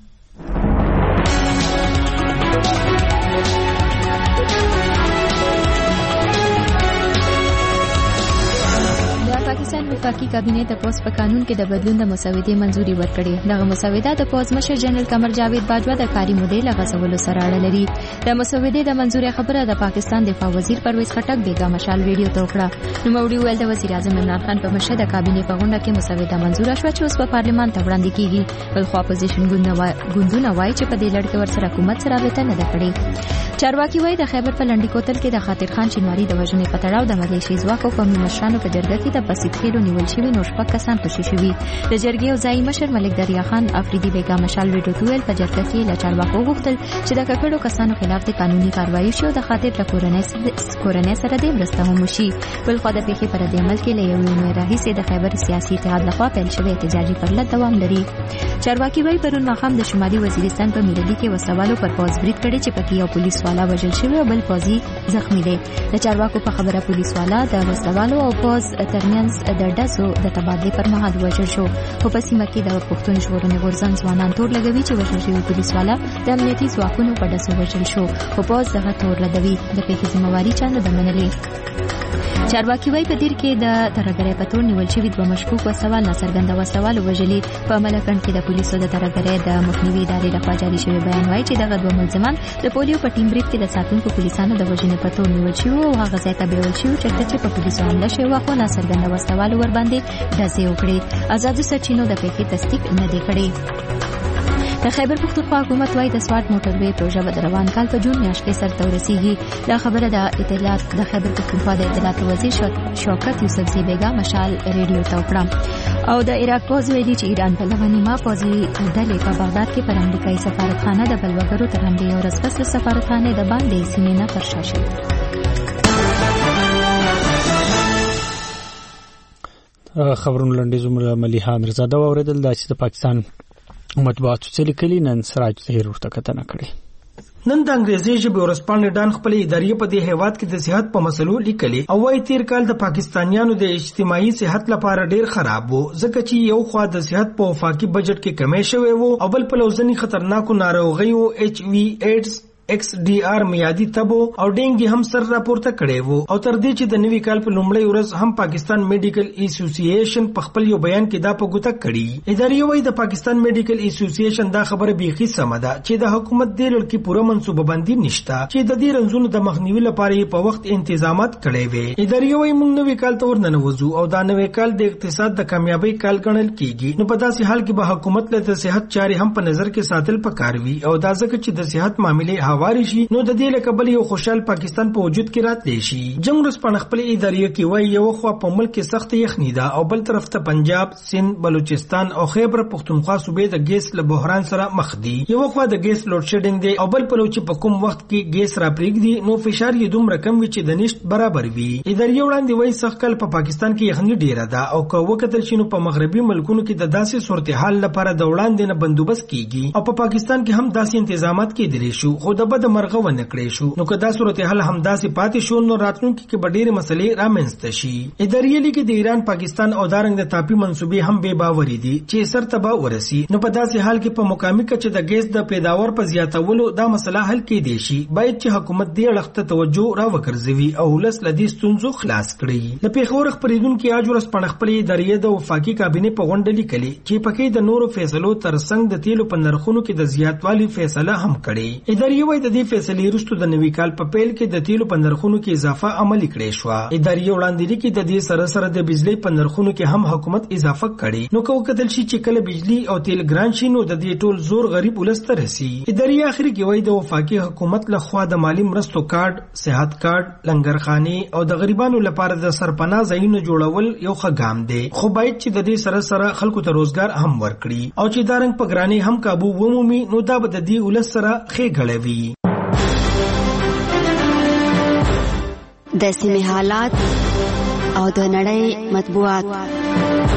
Speaker 2: پاکستان وفاقي کابینه د پوز په قانون کې د بدلون د مسودې منځوري ورکړې. دغه مسوده د پوز مشر جنرال قمر جاوید باجوا د کاري مودې لغځولو سره اړه لري. د مسودې د منځوري خبره د پاکستان دفاع وزیر پرویز خټک بیګا مشال ریډیو ته وکړه. نو موري ویل د وزیر اعظم عمران خان په مشر د کابینه په غونډه کې مسوده منځوره شوه چې اوس په پارلمان ته وړاندې کیږي. بل خو اپوزیشن ګوندونه وایي چې په دې لړ کې ورسره حکومت سره رابطه نه ده کړې. چارواکي وایي د خیبر په لنډي کوتل کې د خاطر خان شینواری د وژنې په تړاو د ملیشي ځواکو په مشرانو په جرګه کې د بسیط خېلو نیول شوی نو شپږ کسان خوشي شوي. د جرګې او ځایي مشر ملک دریا خان افریدي بیګا مشال ریډیو ته ویل په جرګه کې له چارواکو وغوښتل چې د ککړو کسانو خلاف د قانوني کاروایی شي او د خاطر له کورنۍ سره د مرسته هم وشي. بل خو د پیښې پر عمل کې له یوې اونۍ راهیسې د خیبر سیاسي اتحاد لخوا پیل شوی احتجاجي پرلط دوام لري. چارواکي وایي پرون ماښام د شمالي وزیرستان په میرلي کې وسوالو پر پوز برید کړی چې پکې یو پولیس والا وژل شوی او بل پوزي زخمی دی. د چارواکو په خبره پولیس والا د وسوالو او پوز ترمنځ د ډزو د تبادله پر مهال وژل شو. خو په سیمه کې د پښتون ژغورنې غورځنګ ځوانان تور لګوي چې وژل شوی پولیس والا د امنیتي ځواکونو په ډزو وژل شو. خو پوز دغه تور ردوي. د پیښې ذمہواري چا نه ده منلې. چارواکي وایي په دیر کې د ترګرۍ په تور نیول شوي دوه مشکوک وسوال ناڅرګنده وسوال وژلي. په ملکند کې د پولیسو د ترګرۍ د مخنیوي ادارې لخوا جاري شوی بیان وایي چې دغه دوه ملزمان د پولیو په ټیم بریف کې د ساتونکو پولیسانو د وژنې په تور نیول شوي او هغه ځای ته بیول شوي چې په پولیسو حمله شوې وه خو ناڅرګنده وسوال ورباندې ډزې وکړې. آزادو سرچینو د پیښې تصدیق نه دی کړی. د خیبر پختونخوا حکومت وايي د سوات موټروي پروژه به د روان کال په جون میاشت کې سرته ورسیږي. دا خبره د اطلاعات د خیبر پختونخوا د اطلاعات وزیر شوکت یوسفزي بیګا مشال ریډیو ته وکړه. او د عراق پوز ویلي چې ایران په لغه نیمه پوزي ډلې په بغداد کې پر امریکایي سفارتخانه د بلوګرو تر حملې یو ورځ پس له سفارتخانې د باندې سیمې نه پر شا شوې.
Speaker 1: خبرونه لنډیز ملیحه مرزاده اوریدل دا چې د پاکستان مطبوعاتو څه لیکلي. نن سراج ظهیر ورته کتنه کړې.
Speaker 3: نن د انګریزي ژبې ورځپاڼې ډان خپل ادارې په دې هیواد کې د صحت په مسلو لیکلي او وايي تیر کال د پاکستانیانو د اجتماعي صحت لپاره ډیر خراب وو ځکه چې یو خوا د صحت په وفاقي بجټ کې کمی شوی وو او بل په لوزنی خطرناکو ناروغیو ایچ وی ایډز ایکس ډي آر میادي تبو او ډینګي هم سر راپورته کړي وو. او تر دې چې د نوي کال په لومړۍ ورځ هم پاکستان میډیکل اسوسییشن په خپل یو بیان کې دا په ګوته کړي. ادارې وايي د پاکستان میډیکل اسوسییشن دا خبره بیخي سمه ده چې د حکومت د لړ کې پوره منصوبه بندي نشته چې د دې رنځونو د مخنیوي لپاره په وخت انتظامات کړي وي. ادارې وايي موږ نوي کال ته ورننوځو او دا نوي کال د اقتصاد د کامیابی کال ګڼل کیږي. نو په داسې حال کې به حکومت له د صحت چارې هم په نظر کې ساتل پکار وي او دا ځکه چې د صحت معاملې هواري شي نو د دې لکه بل یو خوشحال پاکستان په وجود کې راتلی شي. جنگ ورځپاڼه خپل ادارې کې وایي یو خوا په ملک کې سخت یخني ده او بل طرف ته پنجاب، سند، بلوچستان او خیبر پختونخوا صوبې د ګیس له بحران سره مخ دي. یو خوا د ګیس لوډ شیډینګ دی او بل پلو چې په کوم وخت کې ګیس را پرېږدي نو فشار یې دومره کم وي چې د نشت برابر وي. ادارې وړاندې وایي سخت کال په پاکستان کې یخني ډیره ده او که وکتل شي نو په مغربي ملکونو کې د داسې صورتحال لپاره د وړاندې نه بندوبست کیږي او په پاکستان کې هم داسې انتظامات کېدلی شو خو د بد مرغه ونه کړی شو. نو که دا صورتحال هم داسې پاتې شو نو راتلونکي کې به ډېرې مسلې رامنځته شي. ادارې لیکي د ایران، پاکستان او دارنګ د تاپي منصوبې هم بې باوري دي چې سرته به ورسي. نو په داسې حال کې په مقامي کچه د ګیس د پیداوار په زیاتولو دا مسله حل کېدی شي. باید چې حکومت دې اړخ ته توجه راوګرځوي او ولس له دې ستونزو خلاص کړي. د پېښور خپرېدونکي اج ورځپاڼه خپلې ادارې د وفاقي کابینې په غونډه لیکلې چې پکې د نورو فیصلو ترڅنګ د تیلو په نرخونو کې د زیاتوالي فیصله هم کړې. ادارې وايي د دې فیصلې وروسته د نوي کال په پیل کې د تیلو په نرخونو کې اضافه عملي کړې شو. ادارې وړاندې لیکي د دې سره سره د بجلی په نرخونو کې هم حکومت اضافه کړي. نو که وکتل شي چې کله بجلی او تیل ګران شي نو د دې ټول زور غریب ولس ته رسي. ادارې اخر کې وایي د وفاقي حکومت له خوا د مالی مرستو کارت، صحت کارت، لنګرخانې او د غریبانو لپاره د سرپناه ځایونو جوړول یو ښه ګام دی خو باید چې د دې سره سره خلکو ته روزګار هم ورکړي او چې دا رنګ په ګرانۍ هم قابو ومومي نو دا به د دې ولس سره ښې ګړوي.
Speaker 5: د سیمې حالات او د نړۍ مطبوعات.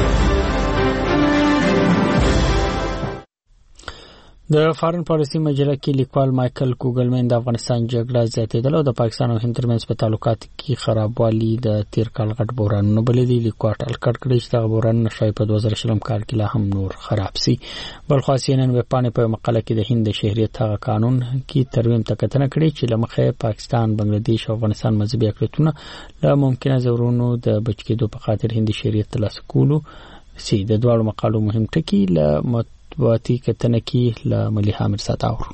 Speaker 1: د فارن پالیسي مجله کې لیکوال مایکل کوګلمن د افغانستان جګړه زیاتېدل او د پاکستان او هند ترمنځ په تعلقات کې خرابوالي د تیر کال غټ بحرانونه بللي. لیکوال ټاکل کړی چې دغه بحرانونه شاید په دوه زره شلم کال کې لا هم نور خراب سي. بلخو سینن وپانې په مقاله کې د هند د شهريت هغه قانون کې ترمیم ته کتنه کړې چې لمخه پاکستان، بنگلاديش او افغانستان مذهبي اقلیتونه له ممکنه زورونو د بچ کېدو په خاطر هندي شهريت ترلاسه کولو سي. د دوه مقالو مهم ټکي له واتی کتنه کې له مليحه مرزا تاور.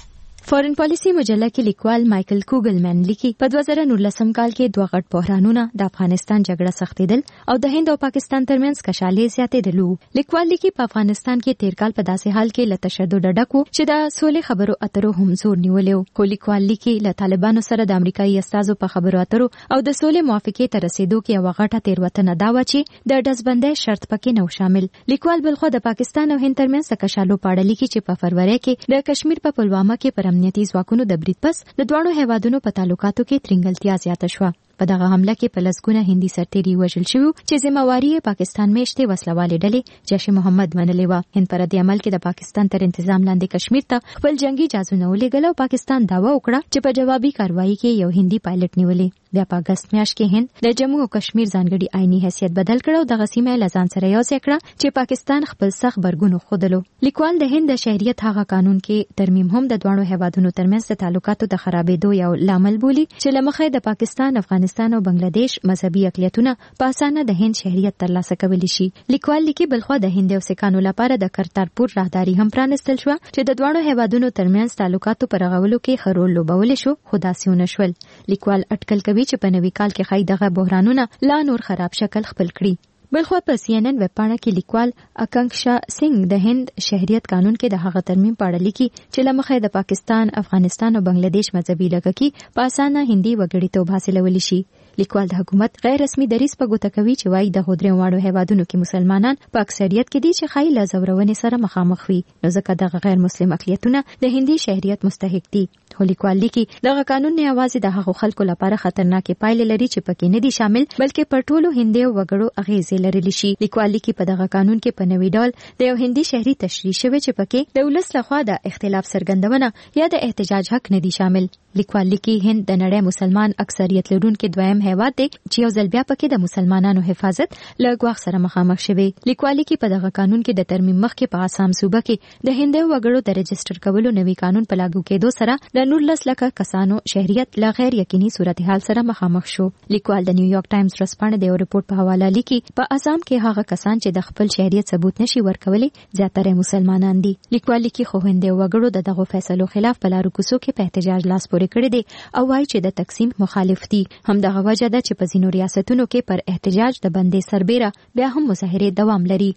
Speaker 2: فارن پالیسی مجله کې لیکوال مایکل کوګلمن لیکي په دوه زره نولسم کال کې دوه غټ بحرانونه د افغانستان جګړه سختیدل او د هند او پاکستان ترمنځ کشالې زیاتېدل. لیکوال لیکي په افغانستان کې تیر کال په داسې حال کې له تشدد ډډکو چې د سولې خبرو اترو هم زور نیولیو. خو لیکوال لیکي له طالبانو سره د امریکایي استازو په خبرو اترو او د سولې موافقې ته رسیدو کې یو غټه تیروتنه دا و چې د ډزبندۍ شرط پکې نه شامل. لیکوال بلخو د پاکستان او هند ترمنځ د کشالو په اړه لیکي چې په فروری کې د کشمیر په پلوامه کې پر امنیتي ځواکونو د برید پس د دوه هیوادونو په تعلقاتو کې ترنګلتیا زیاته شوه. په دغه حمله کې په لسګونه هندي سرتیري وژل شوي چې ذمہواری پاکستان میشته وسلوالې ډلې جیش محمد منلې و. هند پر دې عمل کې د پاکستان تر تنظیم لاندې کشمیر ته خپل جنگي جاسوسونه ولېږل او پاکستان داوا وکړه چې په جوابي کاروایی کې یو هندي پایلټ نیولې. بیا په اگست میاشت کې هند د جموں او کشمیر ځانګړي آئینی حیثیت بدل کړ او د غسیمه لزان سره یو ځای کړ چې پاکستان خپل سخت برګونو خودلو. لیکوال د هند د شهريت هغه قانون کې ترمیم هم د دوه هیوادونو ترمنځ د تعلقاتو د خرابېدو یو لامل بولی چې لمخه د پاکستان، افغانستان او بنگلاديش مذهبي اقلیتونه په اسانه د هند شهريت ترلاسه کولی شي. لیکوال لیکي بلخو د هند او سکانو لپاره د کرتارپور راهداري هم پرانستل شو چې د دوه هیوادونو ترمنځ تعلقاتو پر غولو کې خرول لوبول شو، خو داسونه شول. لیکوال اټکل کوي چې په نوي کال کې خای دغه بحرانونه لا نور خراب شکل خپل کړي. بلخو په سی ان ان ویب پاڼه کې لیکوال اکانکشا سنگ د هند شهريت قانون کې د هغه ترمیم په اړه لیکي چې لمخه د پاکستان، افغانستان او بنگلاديش مذهبي لږه کې په اسانه هندي وګړیتوب حاصلولی شي. لیکوال د حکومت غیر رسمي دریځ په ګوته کوي چې وايي د غودري واړو هیوادونو کې مسلمانان په اکثریت کې دي چې خای له زورونې سره مخامخ وي، نو ځکه د غیر مسلم اقلیتونه د هندي شهريت مستحق دي. خو لیکوال لیکي دغه قانون نه یوازې د هغو خلکو لپاره خطرناکې پایلې لري چې پکې نه دي شامل، بلکې پر ټولو هندي وګړو اغیزې لري شي. لیکوال لیکي په دغه قانون کې په نوې ډول د یو هندي شهري تشریح شوی چې پکې د ولس لخوا د اختلاف څرګندونه یا د احتجاج حق نه دي شامل. لیکوال لیکي هند د نړۍ مسلمان اکثریت لرونکي دویم هیواد دی چې یو ځل بیا پکې د مسلمانانو حفاظت له ګواښ سره مخامخ شوی. لیکوال لیکي په دغه قانون کې د ترمیم مخکې په آسام صوبه کې د هندي وګړو د رجستر کولو نوي قانون په لاګو کېدو سره د نولس لکه کسانو شهريت لا غیر یقیني صورتحال سره مخامخ شو. لیکوال د نیویارک ټایمز ورځپاڼې د یو رپورت په حواله لیکي په آسام کې هغه کسان چې د خپل شهريت ثبوت نشي ورکولي زیاتره مسلمانان دي. لیکوال لیکي خو هندي وګړو د دغه فیصلو خلاف په لارو کوڅو کې په احتجاج لاس پورې کړی دي او وايي چې د تقسیم مخالف دي. هم دغه وجه ده چې په ځینو ریاستونو کې پر احتجاج د بندي سربېره بیا هم مظاهرې دوام لري.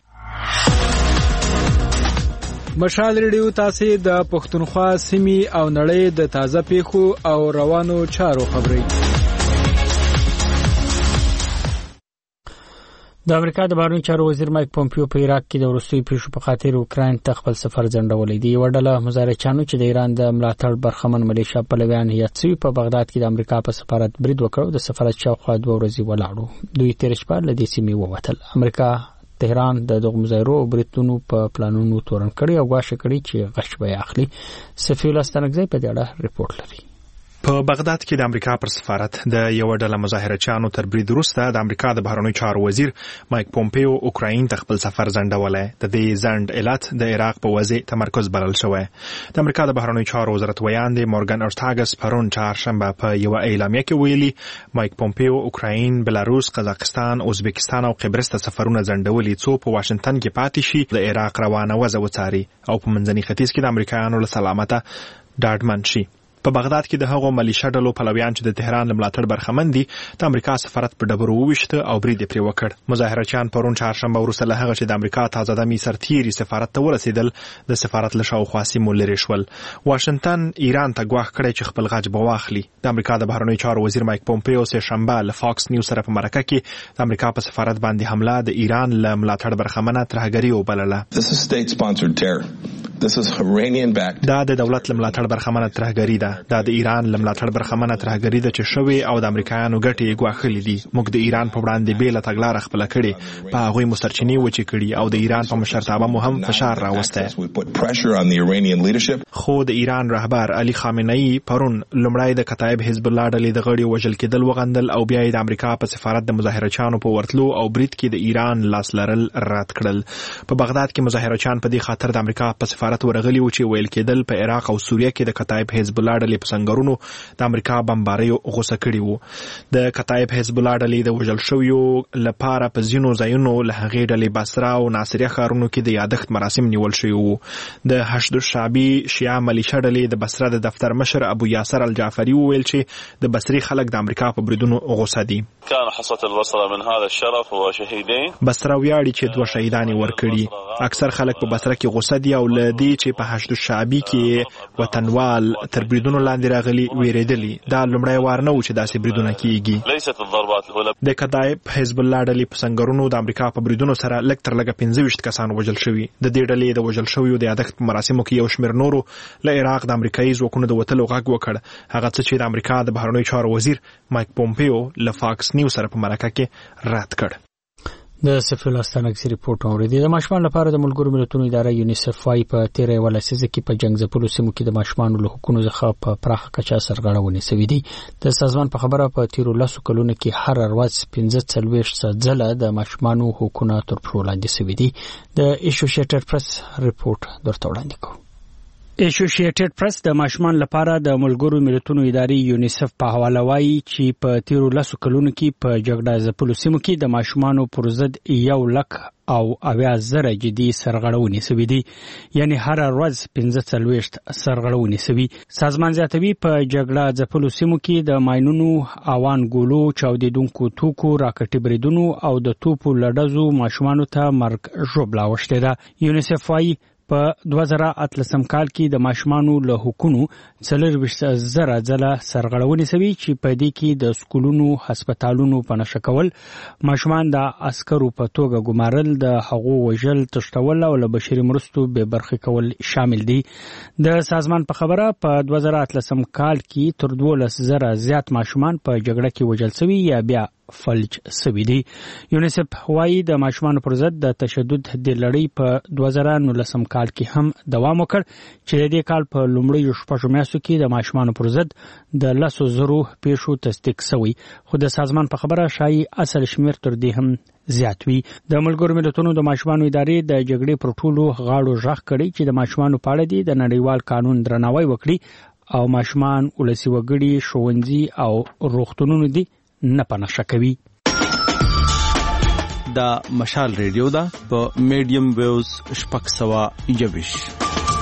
Speaker 6: مشال ریډیو تاسو د پښتونخوا سیمې او نړۍ د تازه پیښو او روانو چارو خبري.
Speaker 1: د امریکا د بهرنیو چارو وزیر مایک پومپیو په عراق کې د وروستي پیښو په خاطر اوکراین ته خپل سفر ځنډولی دی. یو ډله مظاهرچیانو چې د ایران د ملاتړ برخمن ملیشیا پلویان هیات سوي په بغداد کې د امریکا په سفارت برید وکړ. د سفارت شاوخوا دوه ورځې ولاړو. دوی تیر شپه له دې سیمې ووتل. امریکا تهران د دغه مظاهرو او بریتونو په پلانونو تورن کړي او غواړي کړي چې غش به اخلي. سفیر لاستنګزی په دې اړه ریپورت لري.
Speaker 8: په بغداد کې د امریکا پر سفارت د یو ډله مظاهرچیانو تر برید وروسته د امریکا د بهرنیو چارو وزیر مایک پومپیو اوکراین ته خپل سفر ځنډولی. د دې ځنډ علت د عراق په وضع تمرکز بلل شوی. د امریکا د بهرنیو چارو وزارت ویاند مورګن اورټاګس پرون چهارشنبه په یو اعلامیه کې ویلي مایک پومپیو اوکراین، بلاروس، قزاقستان، ازبکستان او قبرس ته سفرونه ځنډولي څو په واشنگټن کې پاتې شي د عراق روانه وضع وڅاري او په منځني ختیځ کې د امریکایانو له سلامته ډاډمن شي. په بغداد کې د هغو ملیشیا ډلو پلویان چې د تهران له ملاتړ برخمن دي د امریکا سفارت په ډبرو وویشته او برید پرې وکړ. مظاهرچیان پرون چهارشنبه وروسته له هغه چې د امریکا تازه دمي سرتیري سفارت ته ورسېدل د سفارت له شاوخوا سیمو لرې شول. واشنگټن ایران ته ګواښ کړی چې خپل غچ به واخلي. د امریکا د بهرنیو چارو وزیر مایک پومپیو سه شنبه له فاکس نیوز سره په مرکه کې د امریکا په سفارت باندې حمله د ایران له ملاتړ برخمنه ترهګري وبلله. دا د دولت له ملاتړ برخمنه ترهګري ده. ده دا د ایران لملاتړ برخمنه ترهګری د چې شوی او د امریکایانو ګټې ګواښلې دي. موږ د ایران په وړاندې بیل تګلار خپل کړي، په هغه مسترچنی وچې کړي او د ایران په مشرتابه مو هم فشار راوسته. خو د ایران رهبر علي خامنه‌ای پرون لمړی د کتایب حزب الله ډلې د غړي وژل کېدل وغندل او بیا د امریکا په سفارت د مظاهرچیانو په ورتلو او برید کې د ایران لاس لرل رد کړل. په بغداد کې مظاهرچیان په دې خاطر د امریکا په سفارت ورغلي و چې ویل کېدل په عراق او سوریه کې د کتایب حزب الله ډلې په سنگرونو د امریکا بمباریو غوسه کړي وو. د کتایب حزب الله ډلې د وژل شویو لپاره په ځینو ځایونو له هغې ډلې بصره او ناصریه ښارونو کې د یادښت مراسم نیول شوي وو. د حشد الشعبي شیعه ملیشه ډلې د بصره د دفتر مشر ابو یاسر الجعفري وویل چې د بصري خلک د امریکا په بریدونو غوسه دي.
Speaker 4: كان حصة البصرة من هذا الشرف وشهيدين.
Speaker 8: بصره ویاړي چې دوه شهیدان ورکړي. اکثر خلک په بصره کې غوسه دي او لدی چې په حشد الشعبي کې وطنوال تر بریدونو لاندې راغلي ویریدلی. دا لومړی وار نه و چې داسې بریدونه کیږي.
Speaker 4: ليست الضربات الاولى.
Speaker 8: د کتایب حزب الله ډلې په سنگرونو د امریکا په بریدونو سره لږ تر لږه پنځه ویشت کسان وژل شوي. د دې ډلې د وژل شویو د یادښت په مراسمو کې یو شمېر نورو له عراق د امریکایي ځواکونو د وتلو غږ وکړ. هغه څه چې د امریکا د بهرنیو چارو وزیر مایک پومپیو له فاکس نیوز سره په مرکه کې رد کړ.
Speaker 1: د سفیر لاستانکسي ریپورت اوریدي. د ماشومان لپاره د ملګرو ملتونو اداره یونیسف وايي په تیره یوه لسیزه کې په جنګ ځپلو سیمو کې د ماشومانو له حقوقو څخه په پراخه کچه سرغړونې شوې دي. د سازمان په خبره په تیرو لسو کلونو کې هر ورځ پنځه څلوېښت ځله د ماشومانو حقوقونه تر پښو لاندې شوي دي. د ایسوسییټډ پریس ریپورت درته وړاندې کوو. ایسوسییټډ پریس د ماشومان لپاره د ملګرو ملتونو ادارې یونیسف په حواله وایي چې په تیرو لسو کلونو کې په جګړه ځپلو سیمو کې د ماشومانو پر ضد یو لک او اویا زره جدي سرغړونې شوې دي، یعنی هر ورځ پنځه څلوېښت سرغړونې شوي. سازمان زیاتوي په جګړه ځپلو سیمو کې د ماینونو، اوان ګولو، چاودېدونکو توکو، راکټي بریدونو او د توپو له ډزو ماشومانو ته مرګ ژوبله اوښتې ده. یونیسف وایي په دوه زره اتلسم کال کې د ماشومانو له حقوقو څلورویشت زره ځله سرغړونې شوي چې په دې کې د سکولونو، هسپتالونو په نشه کول، ماشومان د عسکرو په توګه ګمارل، د هغو وژل، تښتول او له بشري مرستو بې برخې کول شامل دي. د سازمان په خبره په دوه زره اتلسم کال کې تر دولس زره زیات ماشومان په جګړه کې وژل شوي یا بیا فلج شوي دي. یونیسف وایي د ماشومانو پر ضد د تشدد د لړۍ په دوه زره نولسم کال کې هم دوام وکړ چې د دې کال په لومړیو شپږو میاشتو کې د ماشومانو پر ضد د لسو زرو پیښو تصدیق شوی، خو د سازمان په خبره شایي اصل شمیر تر دې هم زیات وي. د ملګرو ملتونو د ماشومانو ادارې د جګړې پر ټولو غاړو غږ کړی چې د ماشومانو په اړه دي د نړیوال قانون درناوی وکړي او ماشومان، ولسي وګړي، ښوونځي او روغتونونه دي نه پنښه کوي.
Speaker 10: دا مشال ریډیو ده په میډیم ویوز شپږ سوه یوویشت.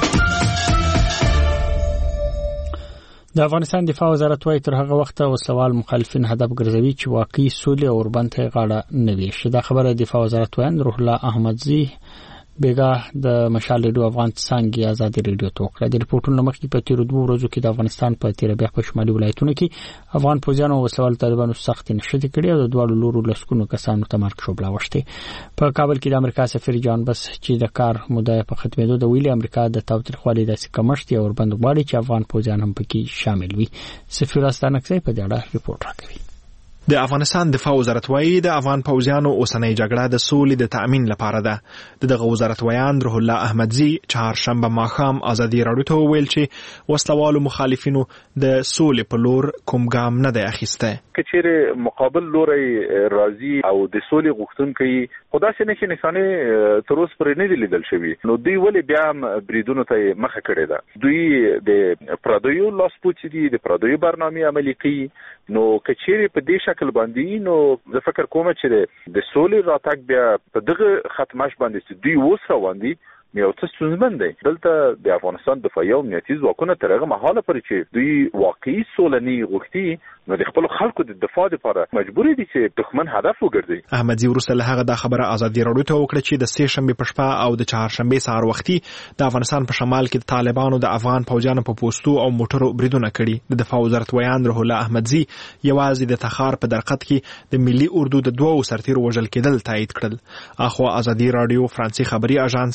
Speaker 1: د افغانستان دفاع وزارت وايي تر هغه وخته وسلوال مخالفین هدف ګرځوي چې واقعي سولې او اوربند ته غاړه نه وي. دا خبره دفاع وزارت وایي روح الله احمدزي بیګا د مشال ریډیو افغان څنګه آزادي ریډیو ته وکړه. د ریپورتونو مخکې په تیر دوه ورځو کې د افغانستان په تیر بیخ په شمالي ولایتونو کې افغان پوځیانو او وسلوال طالبانو سخت نشټې کړې او د دوه لورو لسکونو کسانو ته مرګ شوبله وشته. په کابل کې د امریکا سفیر جان بس چې د کار موده په ختمېدو د ویلي امریکا د تاوتریخوالي داسې کمښت او اوربند غواړي چې افغان پوځیان هم پکې شامل وي. سفیر استانکسي په دې اړه ریپورت راکوي.
Speaker 8: د افغانستان دفاع وزارت وایي د افغان پوځیانو اوسنۍ جګړه د سولې د تأمین لپاره ده. د دغه وزارت ویان روح الله احمدزي چهارشنبه ماښام ازادي راډیو ته وویل چې وسلوالو مخالفینو د سولې په لور کوم ګام نه دی اخیستی.
Speaker 23: که چیرې مقابل لوری راځي او د سولې غوښتونکي خو داسې نه چې نښانې تر اوسه پرې نه دي لیدل شوي، نو دوی ولې بیا هم بریدونو ته مخه کړې ده. دوی د پردیو لاسپوڅي دي، د پردیو برنامې عملي کوي. نو که چیرې په دې شکل باندې نو زه فکر کوم چې د سولې راتګ بیا په دغه ختمش باندې چې دوی اوس روان دي یو څه ستونزمن دی. دلته د افغانستان دفاعي او امنیتي ځواکونه تر هغه مهاله پورې چې دوی واقعي سوله نه غوښتي نو د خپل خلکو د دفاع لپاره مجبور دي چې دښمن هدف وګرځي.
Speaker 8: احمدزي وروسته له هغه دا خبره ازادي راډیو ته وکړه چې د سه شنبه په شپه او د چهارشنبه سهار وختي د افغانستان په شمال کې د طالبانو د افغان پوځیانو په پوسټو او موټرو بریدونه کړي. د دفاع وزارت ویان روح الله احمدزي یوازې د تخار په درقد کې د ملي اردو د دوو سرتیرو وژل کېدل تایید کړل. اخو ازادي راډیو، فرانسې خبري اژانس او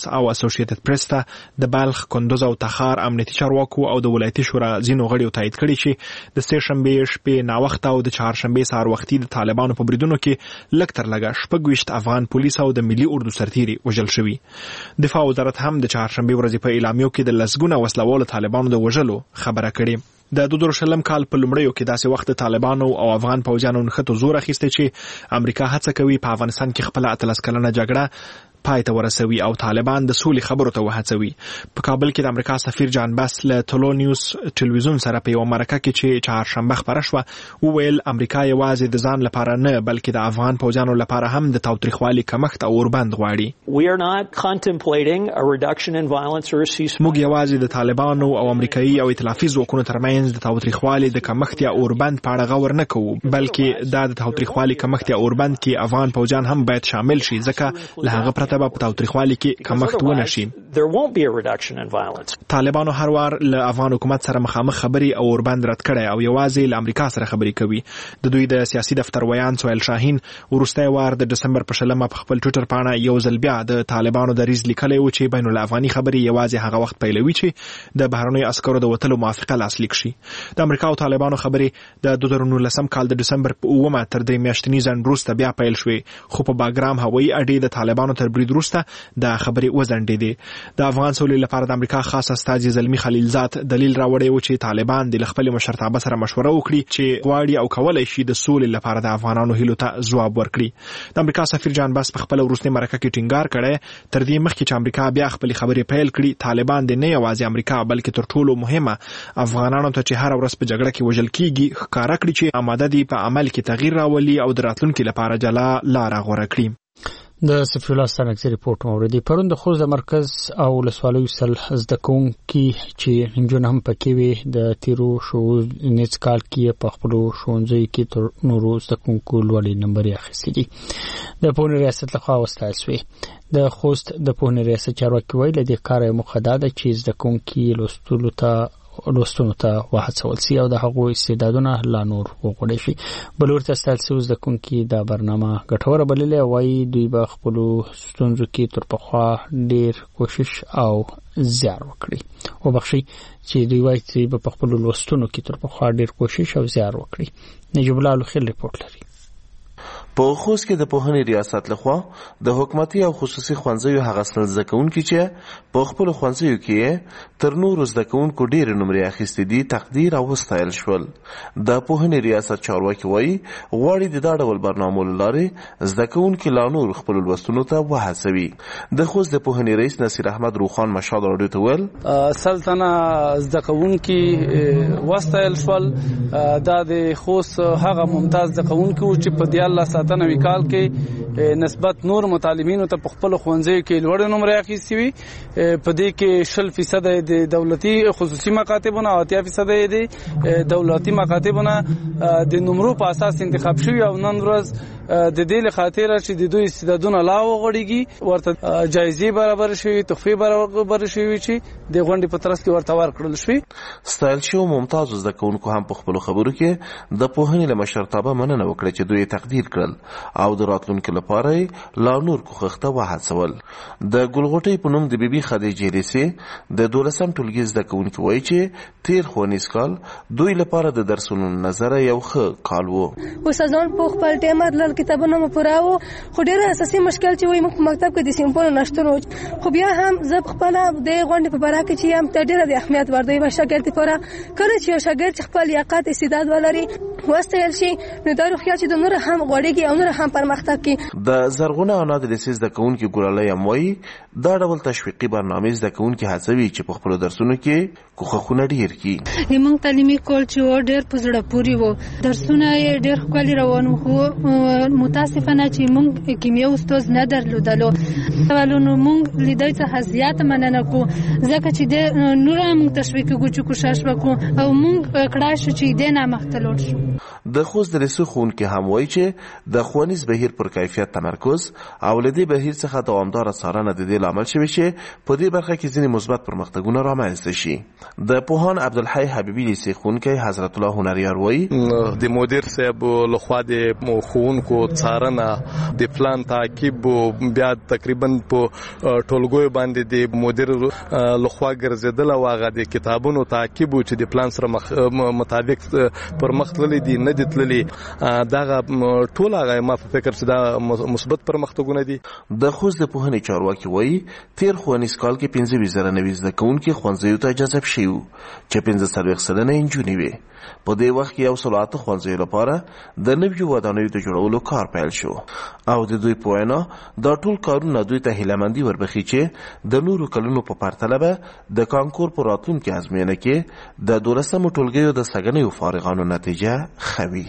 Speaker 8: اسوسییټډ پریس ته د بلخ، کندوز او تخار امنیتي چارواکو او د ولایتي شورا ځینو غړیو تایید کړي چې د سه شنبې شپې ناوخته او د چهارشنبې سهار وختي د طالبانو په بریدونو کې لږ تر لږه شپږ ویشت افغان پولیس او د ملي اردو سرتیري وژل شوي. دفاع وزارت هم د چهارشنبې ورځې په اعلامیو کې د لسګونه وسلوالو طالبانو د وژلو خبره کړې. د دوه زره شلم کال په لومړیو کې داسې وخت طالبانو او افغان پوځیانو نښتو زور اخیستی چې امریکا هڅه کوي په افغانستان کې خپله اتلس کلنه جګړه پای ته ورسوي او طالبان د سولې خبرو ته وهڅوي. په کابل کې د امریکا سفیر جان بس له ټولو نیوز ټلویزیون سره په یوه مرکه کې چې چهارشنبه خپره شوه وویل امریکا یوازې د ځان لپاره نه بلکې د افغان پوځیانو لپاره هم د تاوتریخوالي کمښت او اوربند غواړي. موږ یوازې د طالبانو او امریکایي او ائتلافي ځواکونو ترمنځ د تاوتریخوالي د کمښت یا اوربند په اړه غور نه کوو بلکې دا د تاوتریخوالي کمښت یا اوربند کې افغان پوځیان هم باید شامل شي ځکه له هغه پرته په تاوتریخوالي کې کمښت ونه شي. طالبانو هر وار له افغان حکومت سره مخامخ خبرې او اوربند رد کړی او یوازې له امریکا سره خبرې کوي. د دوی د سیاسي دفتر ویان سهیل شاهین وروستی وار د ډسمبر په شلمه په خپل ټویټر پاڼه یو ځل بیا د طالبانو دریځ لیکلی و چې بین الافغاني خبرې یوازې هغه وخت پیلوي چې د بهرنیو عسکرو د وتلو موافقه لاسلیک شي. د امریکا او طالبانو خبرې د دوه زره نولسم کال د ډسمبر په اوومه تر درې میاشتني ځنډ وروسته بیا پیل شوې خو په باګرام هوایي اډې د طالبانو تر برید وروسته د خبرې وځنډېدې. د افغان سولې لپاره د امریکا خاص استازي زلمي خلیلزاد دلیل راوړی و چې طالبان د خپل مشرتابه سره مشوره وکړي چې غواړي او کولای شي د سولې لپاره د افغانانو هیلو ته ځواب ورکړي. د امریکا سفیر جان بس په خپل وروستي مرکه کې ټینګار کړی تر دې مخکې چې امریکا بیا خپل خبرې پیل کړي طالبان د نه یوازې امریکا بلکې تر ټولو مهمه افغانانو ته چې هر ورځ په جګړه کې وژل کیږي ښکارا کړي چې آماده دي په عمل کې تغییر راولي او د راتلونکي لپاره جلا لاره غوره کړي.
Speaker 1: د سفیر الله ستانکزی ریپورت موردی پرون د خوست د مرکز او ولسوالیو سل زده کوونکي چې نجونې هم پکې وي د تیرو ښوونیز کال کې په خپلو ښوونځیو کې تر نورو زده کوونکو لوړې نمبرې اخیستې دي. د پوهنې ریاست لخوا وستایل شوې. د خوست د پوهنې ریاست چارواکي وایي له دې کاره موخه دا ده چې زده کوونکي لوستلو ته لوستونو ته وهڅول شي او د هغوی استعدادونه لا نور وغوړي شي. بلور ته ستایل شوي زده کوونکي دا برنامه ګټوره بللې وایي دوی به خپلو ستونزو کې تر پخوا ډېر کوشش او زیار وکړي. وبخښئ چې دوی وایي چې به په خپلو لوستونو کې تر پخوا ډېر کوشش او زیار وکړي. نجیب الله الخیل ریپورت لري.
Speaker 7: په خوست کې د پوهنې ریاست لخوا د حکومتي او خصوصي ښوونځیو هغه سل زده کوونکي چې په خپلو ښوونځیو کې تر نورو زده کوونکو ډېرې نمرې اخیستې دي تقدیر او وستایل شول. د پوهنې ریاست چارواکي وایي غواړي د دا ډول برنامو له لارې زده کوونکي لا نور خپلو لوستونو ته وهڅوي. د خوست د پوهنې رئیس نصیر احمد روخان مشال راډیو ته ویل
Speaker 11: سل تنه زده کوونکي وستایل شول. دا د خوست هغه ممتاز زده کوونکي چې په دیارلس نوي کال کې نسبت نور متعلمینو ته په خپل ښوونځیو کې لوړې نمرې اخیستې وي. په دې کې شل فیصد د دولتي خصوصي مکاتبونه او اتیا فیصد د دولتي مکاتبونه د نمرو په اساس انتخاب شوي او نن ورځ د دې له خاطر چې د دوی استعدادونه لا وغوړيږي ورته جایزې برابر شوي تحفې برابر شوي چې د غونډې په ترڅ کې ورته ورکړل شوي.
Speaker 7: ستایل شو ممتاز زده کوونکو هم په خپل خبرو کې د پوهنې له مشرتابه مننه وکړه چې دوی تقدیر کړل او د راتلونکي لپاره لا نور کوښښ وهڅول. د ګلغوټۍ په نوم د بیبي خدیجې لیسې د دولسم ټولګي زده کوونکي وایي چې تیر ښوونیز کال دوی لپاره د درسونو نظر یو ښه کال و.
Speaker 13: استادان په خپل ټیم بدلل کتابونه مو پوراو خو ډېر اساسي مشکل چې وایي موږ په مکتب کې د سیمپل نشته خو بیا هم زه خپل د غونډې په باره کې چې هم ته ډېر د اهمیت ورده وي شاګرد لپاره کله چې شاګرد خپل لیاقت استعداد ولري وستایل شي نو دا روحیه چې د نور هم غوړيږي او نور هم پرمختګ کوي.
Speaker 7: د زرغونه او نادر لیسې زده کوونکي ګلالۍ هم وایي دا ډول تشویقي برنامې زده کوونکي هڅوي چې په خپلو درسونو کې کوښښونه ډېر کړي.
Speaker 14: زموږ تعلیمي کول چې ډېر په زړه پورې و درسونه یې ډېر ښکلي روان وو خو متاسفانه چې موږ کیمیا استاد نه درلودلو ولونو موږ لیدای څخه زیات مننه کو ځکه چې د نور هم تشویق کوو چې کوشش وکړو او موږ کړای شو چې د نه مختلول شو.
Speaker 7: د خوست د لیسو ښوونکي هم وایي چې د ښوونیز بهیر پر کیفیت تمرکز او له دې بهیر څخه دوامداره څارنه د دې لامل شوی چې په دې برخه کې ځینې مثبت پرمختګونه رامنځته شي. د پوهان عبدالحی حبیبي لیسې ښوونکی حضرت الله هنریار وایي
Speaker 9: د مدیر صاحب لخوا د ښوونکو څارنه د پلان تعقیب بیا تقریبا په ټولګیو باندې د مدیر لخوا ګرځېدل او هغه د کتابونو تعقیب چې د پلان سره مطابق پر مخ تللی دي نه دي تللی دغه ټول هغه ما په فکر چې دا مثبت پرمختګونه دي.
Speaker 7: د خوست د پوهنې چارواکي وایي تیر ښوونیز کال کې پنځه ویشت زره نوي زده کوونکي ښوونځیو ته جذب شوي وو چې پنځه څلوېښت سلنه یې نجونې وې. په دې وخت کې یو سل اته ښوونځیو لپاره د نویو ودانیو د جوړولو کار پیل شو او د دوی په وینا دا ټول کارونه دوی ته هیلهمندي وربخي چې د نورو کلونو په پرتله به د کانکور په راتلونکي ازموینه کې د دولسمو ټولګیو د سږنیو فارغانو نتیجه ښه وي.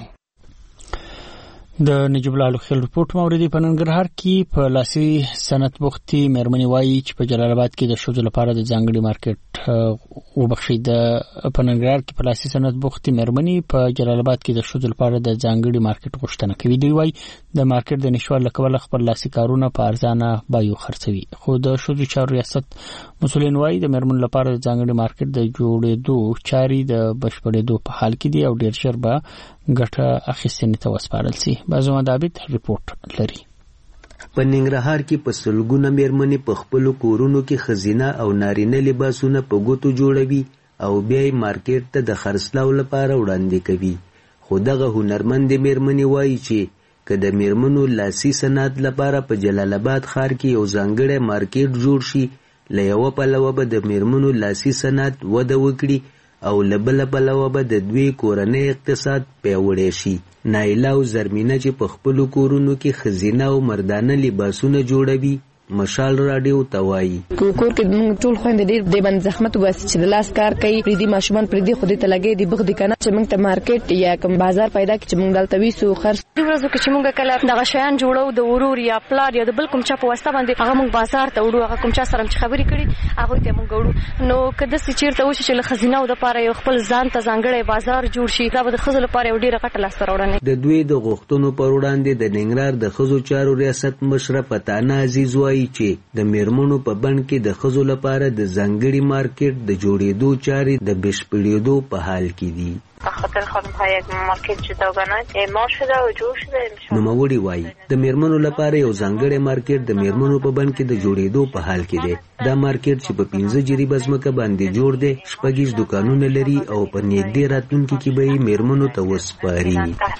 Speaker 1: د نجیب الله لوخیل رپورټ موردی په ننګرهار کې په لاسي صنعت بوختي مېرمنې وایي چې په جلال آباد کې د ښځو لپاره د ځانګړي مارکیټ وبخښي د په ننګرهار کې په لاسي صنعت بوختي مېرمنې په جلال آباد کې د ښځو لپاره د ځانګړي مارکیټ غوښتنه کوي. دوی وایي د مارکیټ د نشوالي له کبله خپل لاسي کارونه په ارزانه بیو خرڅوي. خو د ښځو چارو ریاست مسؤلین وایي د مېرمنو لپاره د ځانګړي مارکیټ د جوړېدو چاري د بشپړېدو په حال کې دي او ډېر ژر به ګټه اخیستنې ته وسپارل شي. بازو مدابت ریپورت لري.
Speaker 15: په ننګرهار کې په سلګونه مېرمنې په خپلو کورونو کې ښځینه او نارینه لباسونه په ګوتو جوړوي او بیا یې مارکیټ ته د خرڅلاو لپاره وړاندې کوي. خو دغه هنرمندې مېرمنې وایي چې که د مېرمنو لاسي صنعت لپاره په جلال آباد ښار کې یو ځانګړی مارکیټ جوړ شي له یوه پلوه به د مېرمنو لاسي صنعت وده وکړي او له بله پلوه به د دوی کورنۍ اقتصاد پیاوړی شي. نایله او زرمینه چې په خپلو کورونو کې ښځینه او مردانه لباسونه جوړوي مشال راډیو ته وایي
Speaker 16: کور کې موږ ټول خويندې ډېر د باندې زحمت وباسي چې د لاس کار کوي پرې دي ماشومان پرې دي خو دې ته لګي دي بغد کنه چې موږ ته مارکیټ یا کوم بازار پیدا کړي چې موږ دلته ویسو خرڅ
Speaker 18: د ورځو کې چې موږ کله دغه شیان جوړو د ورور یا پلار یا د بل کوم چا په واسطه باندې هغه موږ بازار ته وړو هغه کوم چا سره چې خبرې کړي هغه ته موږ وړو نو کله چې چیرته وشي چې خزینه او د پاره یو خپل ځان ته ځانګړی بازار جوړ شي دا به د خزو لپاره یو ډیره غټه لاسته راوړنه.
Speaker 15: د دوی د غوښتنو پر وړاندې د ننګرهار د خزو چارو ریاست مشره پتانه عزیز وایي چې د مېرمنو په بڼ کې د ښځو لپاره د ځانګړي مارکیټ د جوړېدو چارې د بشپړېدو په حال کې دي.
Speaker 25: خاطر خانم ها یک مارکیت جداگانه اعمال شده و جوړ شده.
Speaker 15: نوموړي وایي د مېرمنو لپاره یو ځانګړی مارکیټ د مېرمنو په بڼ کې د جوړېدو په حال کې دی. دا مارکیټ چې په پنځه جریبه ځمکه باندې جوړ دی شپږ دکانونه لري او په نږدې راتلونکي کې به یې مېرمنو ته وسپاري.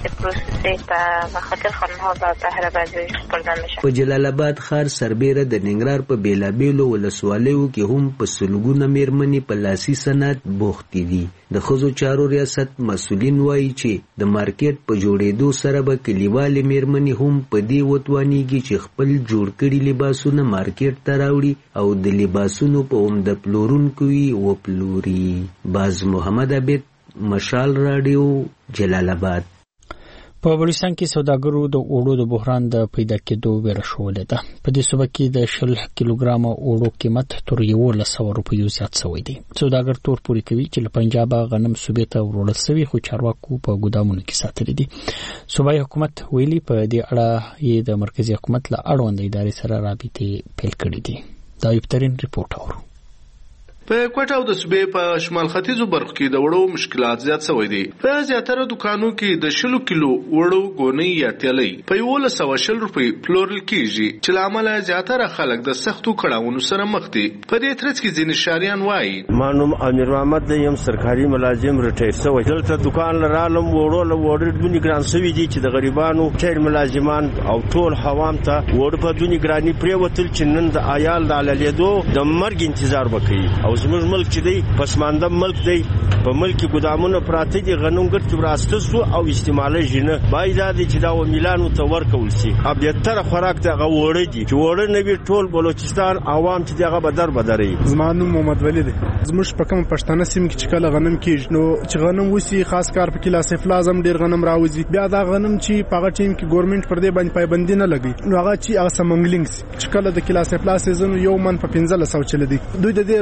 Speaker 15: په جلال آباد ښار سربیره د ننګرهار په بېلابېلو ولسوالیو کې هم په سلګونه مېرمنې په لاسي صنعت بوختې دي. د ښځو چارو ریاست مسؤلین وایي چې د مارکیټ په جوړېدو سره به کلیوالې مېرمنې هم په دې وتوانېږي چې خپل جوړ کړي لباسونه مارکیټ ته راوړي او د لباسونو په عمده پلورونکو یې وپلوري. باز محمد عبید مشال راډیو جلال آباد.
Speaker 1: په بلوچستان کې سوداګرو د اوړو د بحران د پیدا کېدو ویره شولې ده. په دې صوبه کې د شل کیلوګرام اوړو قیمت تر یولس سوه روپیو زیات شوی دی. سوداګر تور پورې کوي چې له پنجابه غنم صوبې ته وروړل شوي خو چارواکو په ګودامونو کې ساتلي دي. صوبایي حکومت ویلي په دې اړه یې د مرکزي حکومت له اړوند ادارې سره رابطې پیل کړې دي. دا یو ترين ریپورت اورو.
Speaker 12: په کوټه او د صوبې په شمال ختیځو برخو کې د وړو مشکلات زیات شوي دي. په زیاتره دکانو کې د شلو کیلو وړو غونی یا تیلې په یولس سوه شل روپۍ پلورل کیږي چې له امله زیاتره خلک د سختو کړاوونو سره مخ دي. په دې ترڅ کې ځینې شاریان وایي
Speaker 26: ما نوم امیر محمد دی، یم سرکاري ملازم ریټایر شوی. دلته دکان لرالم وړو له وړو دونی ګران شوي دي چې د غریبانو ټیر ملازمان او ټول حوام ته وړو په دونی ګرانی پریوتل چې نن د عیال د عللیدو د مرګ انتظار وکړي. او زموږ ملک چې دی پسمانده ملک دی، په ملک ګودامونه پراته دي، غنمګر چې راسته سو او استعماله جنه باید د چې دا و میلانو ته ورکول شي. اب یتر خوراک ته غوړې دي چې وړه نوی ټول بلوچستان عوام چې دغه بدر بدري.
Speaker 27: زمانو محمد ولی دی. زموږ په کوم پښتانه سیم کې چې کله غنم کېږي نو چې غنم وسی خاص کار په کلاس فلازم ډیر غنم راوځي. بیا دا غنم چې په هغه ټیم کې ګورنمنت پر دې باندې پابندي نه لګي نو هغه چې هغه سمنګلینګ چې کله د کلاس فلاز سیزن یو من په پنځه سو چل دي. دوی د دې روکتام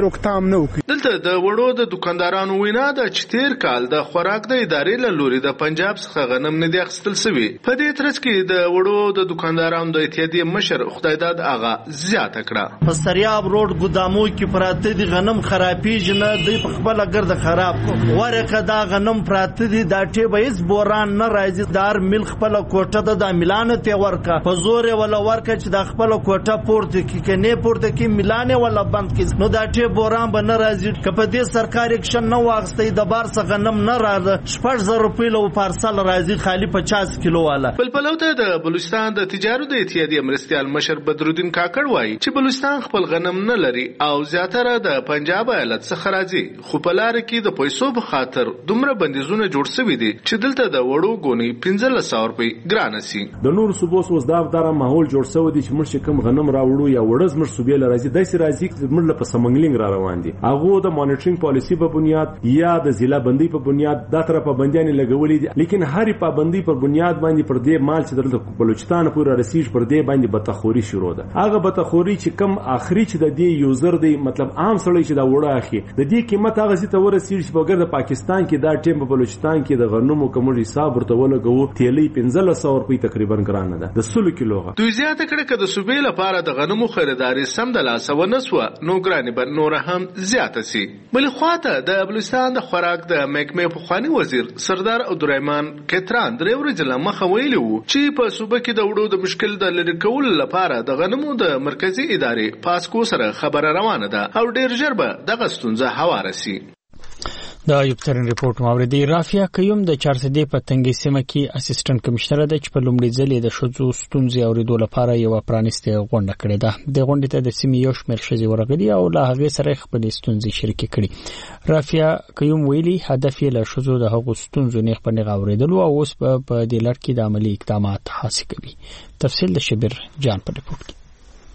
Speaker 27: کم نه وکړي.
Speaker 12: دلته د وړو د دکاندارانو وینا ده چې تیر کال د خوراک د ادارې له لوري د پنجاب څخه غنم نه دی اخیستل شوی. په دې ترڅ کې د وړو د دکاندارانو د اتحادیې مشر خدایداد آغا زیاته کړه.
Speaker 3: په سریاب روډ ګودامو کې پراته دي غنم خرابېږي نه دی په خپل ګرد خراب ورکه دا غنم پراته دي دا ټیبه هیڅ بوران نه راځي. دار مل خپل کوټه د ملان ته ورکه په زور ولا ورکه چې د خپل کوټه پورته کې کنه پورته کې ملان ولا بند کې نو دا ټیبه بوران به نه راځي. کله دې سرکار اکشن نه واغستې د بار څخه غنم نه راځي شپږ زره روپۍ له پارسل راځي خالی پچاس کیلو والا.
Speaker 12: بل پلوته د بلوچستان د تجارت د اتحادیې مرستيال مشر بدرالدین کاکړ وایي چې بلوچستان خپل غنم نه لري او زیاتره د پنجاب ایالت څخه راځي خو په لار کې د پیسو په خاطر دومره بندیزونه جوړ شوي دي چې دلته د وړو غونی پنځه سوه روپۍ ګرانه سي.
Speaker 17: د نور صوبو اوس دا دغه ماحول جوړ شوی دی چې موږ کوم غنم راوړو یا وړز موږ صوبې لري داسې راځي چې موږ په سمنګلینګ را روان دي هغه د مانیټرینګ پالیسی په بنیاد یا د ضلع بندي په بنیاد دا تر په بندیان لګولې دي لیکن هر پابندي په بنیاد باندې پر دې مال چې د بلوچستان پورې رسیج پر دې باندې بتخوري شروع ده. هغه بتخوري چې کم اخري چې د دې یوزر دی مطلب عام سړی چې دا وړه اخی د دې قیمت هغه چې تور رسیج په ګرد پاکستان کې دا ټیم په بلوچستان کې د غنمو کوم حساب ورته ولګو تیلې پنځه سوه روپۍ تقریبا ګرانه ده د سلو کیلوغه.
Speaker 12: دوی زیاته کړه چې د صوبې لپاره د غنمو خریداري سم د لاسه ونسوه نو ګرانې به نور هم زیاته سي. بل خواته د بلوچستان د خوراک د محکمې پخوانی وزیر سردار عبدالرحمن کتران درې ورځې له مخه ویلي وو چې په صوبه کې د وړو د مشکل د لرې کولو لپاره د غنمو د مرکزی ادارې پاسکو سره خبره روانه ده او ډیر ژر به دغه ستونزه هواره سي.
Speaker 1: دا یو ترن ریپورت ماوردی رافیا قیوم د چارسدې په تنګي سیمه کې اسسټنټ کمشنر ده چې په لومړي ځل د شذو ستونزې اوریدو لپاره یو پرانیسته غونډه کړې ده. د غونډې ته د سیمې یو شمېر ښځې ورغلي او له هغه سره خپل ستونزې شریک کړي. رافیا قیوم ویلي هدف یې له شذو د هغو ستونزو نه خپل غوړېدل او اوس په دې لړ کې د عملی اقدامات حاصل کوي. تفصیل د شبیر جان په ریپورت کې.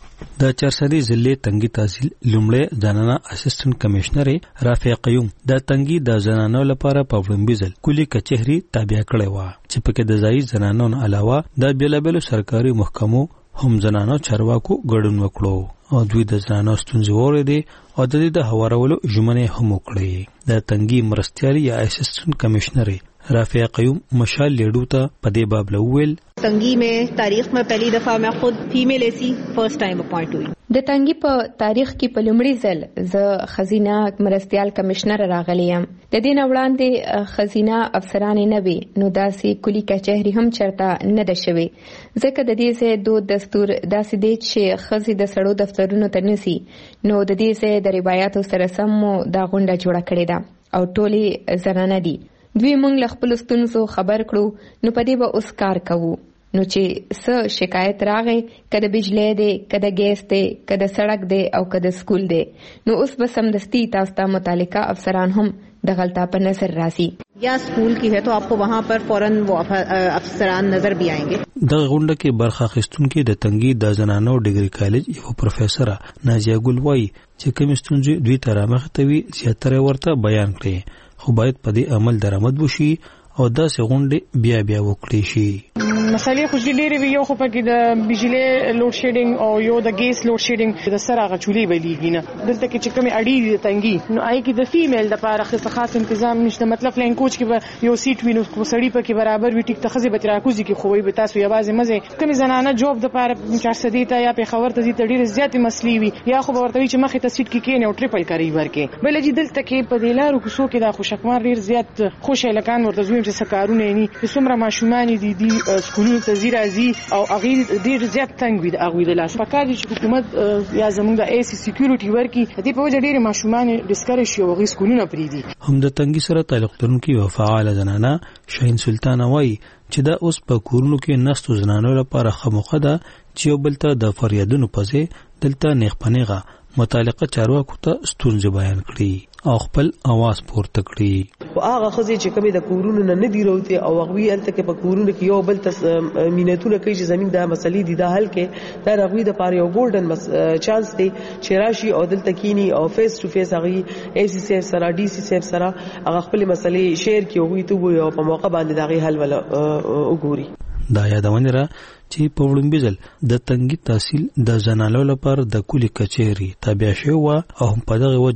Speaker 19: د چارسدي ضلع تنګي تحصیل لومړی ځانانه اسسټنټ کمشنر رافع قیوم د تنګي د زنانو لپاره په وړاندې ځل کلی کچهري تابع کړی و چې پکې د ځای زنانو علاوه د بیلابل سرکاري محکمو هم زنانو چارواکو ګډون وکړو او دوی د زنانو ستونزې واورېدې او د دې د هوارولو ژمنې هم وکړې. د تنګي مرستيال یا اسسټنټ کمشنر رافع قیوم مشال لیډو ته په دې باب لوول
Speaker 20: تنگی में तारीख में पहली दफा मैं खुद female AC first time appoint हुई.
Speaker 2: د تنګي په تاریخ کې په لومړي ځل ز خزینه مرستيال کمشنر راغلیم. د دې وړاندې خزینه افسران نه وي نو داسې کلی کچهري هم چرته نه ده شوی ځکه د دې سه دو دستور داسې دی چې خزي د سړو دفترونو ته نسی نو د دې سه د روایتو سره سم دا غونډه جوړه کړې ده او ټولي زنانه دي. دوی موږ له خپل ستونزو خبر کړو نو په دې به اوس کار کوو. نو چې څه شکایت راغې کده بجلی دی کده ګیس دی کده سړک دی او کده سکول دی نو اوس به سمدستی تاسو ته متعلقه افسران هم د غلطا پر نظر راسي
Speaker 20: یا سکول کی ہے تو آپ کو وہاں پر فوراً وہ افسران نظر بھی آئیں گے.
Speaker 19: د غونډه کې برخه اخیستونکو د تنګي د زنانو ډیګري کالج یو پروفیسور نازیه ګل وایي چې کوم ستونزې دوی ته رامخته وي زیاتره ورته بیان کړي خو باید په دې عمل درآمد وشي او داسې غونډې بیا بیا وکړي شي.
Speaker 21: مسالې خو ډېرې وي یو خو پکې د بجلی لوډ شیډینګ او یو د ګیس لوډ شیډینګ د سره هغه چولې بلیږي نه دلته کې چې کومې اړې دي د تنګي نو آی کې د فیمیل دپاره ښه خاص تنظیم نشته. مطلب فلاین کوچ کې به یو سیټ وي نو سړي پکې برابر وي ټیک ته ښځې به ترې راکوزي کې خو وایي به تاسو یوازې مزې کومې زنانه جوب دپاره چارسدې ته یا پېښور ته ځي ته ډېرې زیاتې مسلې وي یا خو به ورته وي چې مخې ته سیټ کې کښېنې او ټریپل کاري ورکې. بله چې دلته کې په دې لارو کوڅو کې دا خوشکمار ډېر زیات خوش هلکان ورته زویم چې څه کارونه یې ني چې څومره ماشومان دي دي سکولونو ته ځي راځي او هغه ډیر زیات تنګ وي د هغه د لاس پکار دي چې حکومت یا زموږ د ای سی سکیورټي ورکی دې په وجه ډیر ماشومان ډیسکریج شي او هغه سکولونه پریدي.
Speaker 19: هم د تنګي سره تعلق لرونکي او فعال زنانه شاهین سلطان وایي چې دا اوس په کورونو کې نستو زنانو لپاره خموخه ده چې یو بل ته د فریادونو پځې دلته نیغپنیغه متعلقه چارواکو ته ستونزې بیان کړي او خپل आवाज پورته کړي.
Speaker 22: او هغه خزي چې کومې د کورونو نه نه دی راوته او هغه الته کې په کورونو کې یو بل ته مينتونه کوي چې زمين د مسلې دي د حل کې دا هغه د پاره یو ګولډن چانس دی چې راشي او دلته کینی او فیس ټو فیس هغه ای سی سی سره ډي سی سی سره هغه خپل مسلې شیر کې وي ته وي او په موقع باندې دغه حل ولا وګوري.
Speaker 19: دا یادونه را چې په وړاندې ځل د تنګي تحصیل د زنانو لپاره د کلی کچهري تابع شوی او په دغه وجه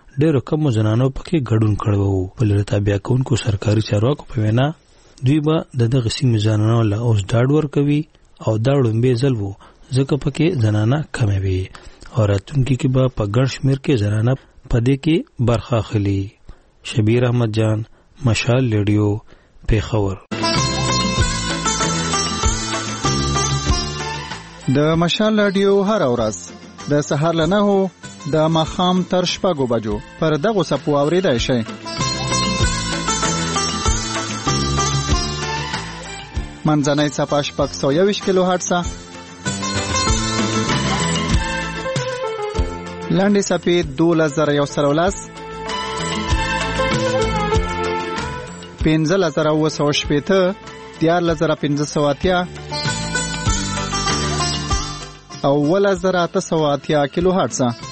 Speaker 19: ډېر کم زنانو پکې ګډون کړو. بل تابع کوونکو سرکاري چارواکو په وینا دوی به د دغه سیمې زنانو له اوس ډاډ ورکوي او دا لومبي ځل وو ځکه پکې زنانه کمې وي او راتلونکي کې به په ګڼ شمېر کې زنانه په دې کې برخه اخلي. شبیر احمد جان، مشال ریډیو، پیښور.
Speaker 4: د مشال ریډیو هر ورځ د سهار له نهو د ماښام تر شپږو بجو پر دغو څپو اورېدای شئ. منځنۍ څپه شپږ سوه یوویشت کیلو هرټزه، لنډې څپې دولس زره یو سل او لس، پنځلس زره اووه سوه شپېته، دیارلس زره پنځه سوه اتیا او اوولس زره اته سوه اتیا کیلو هرټزه.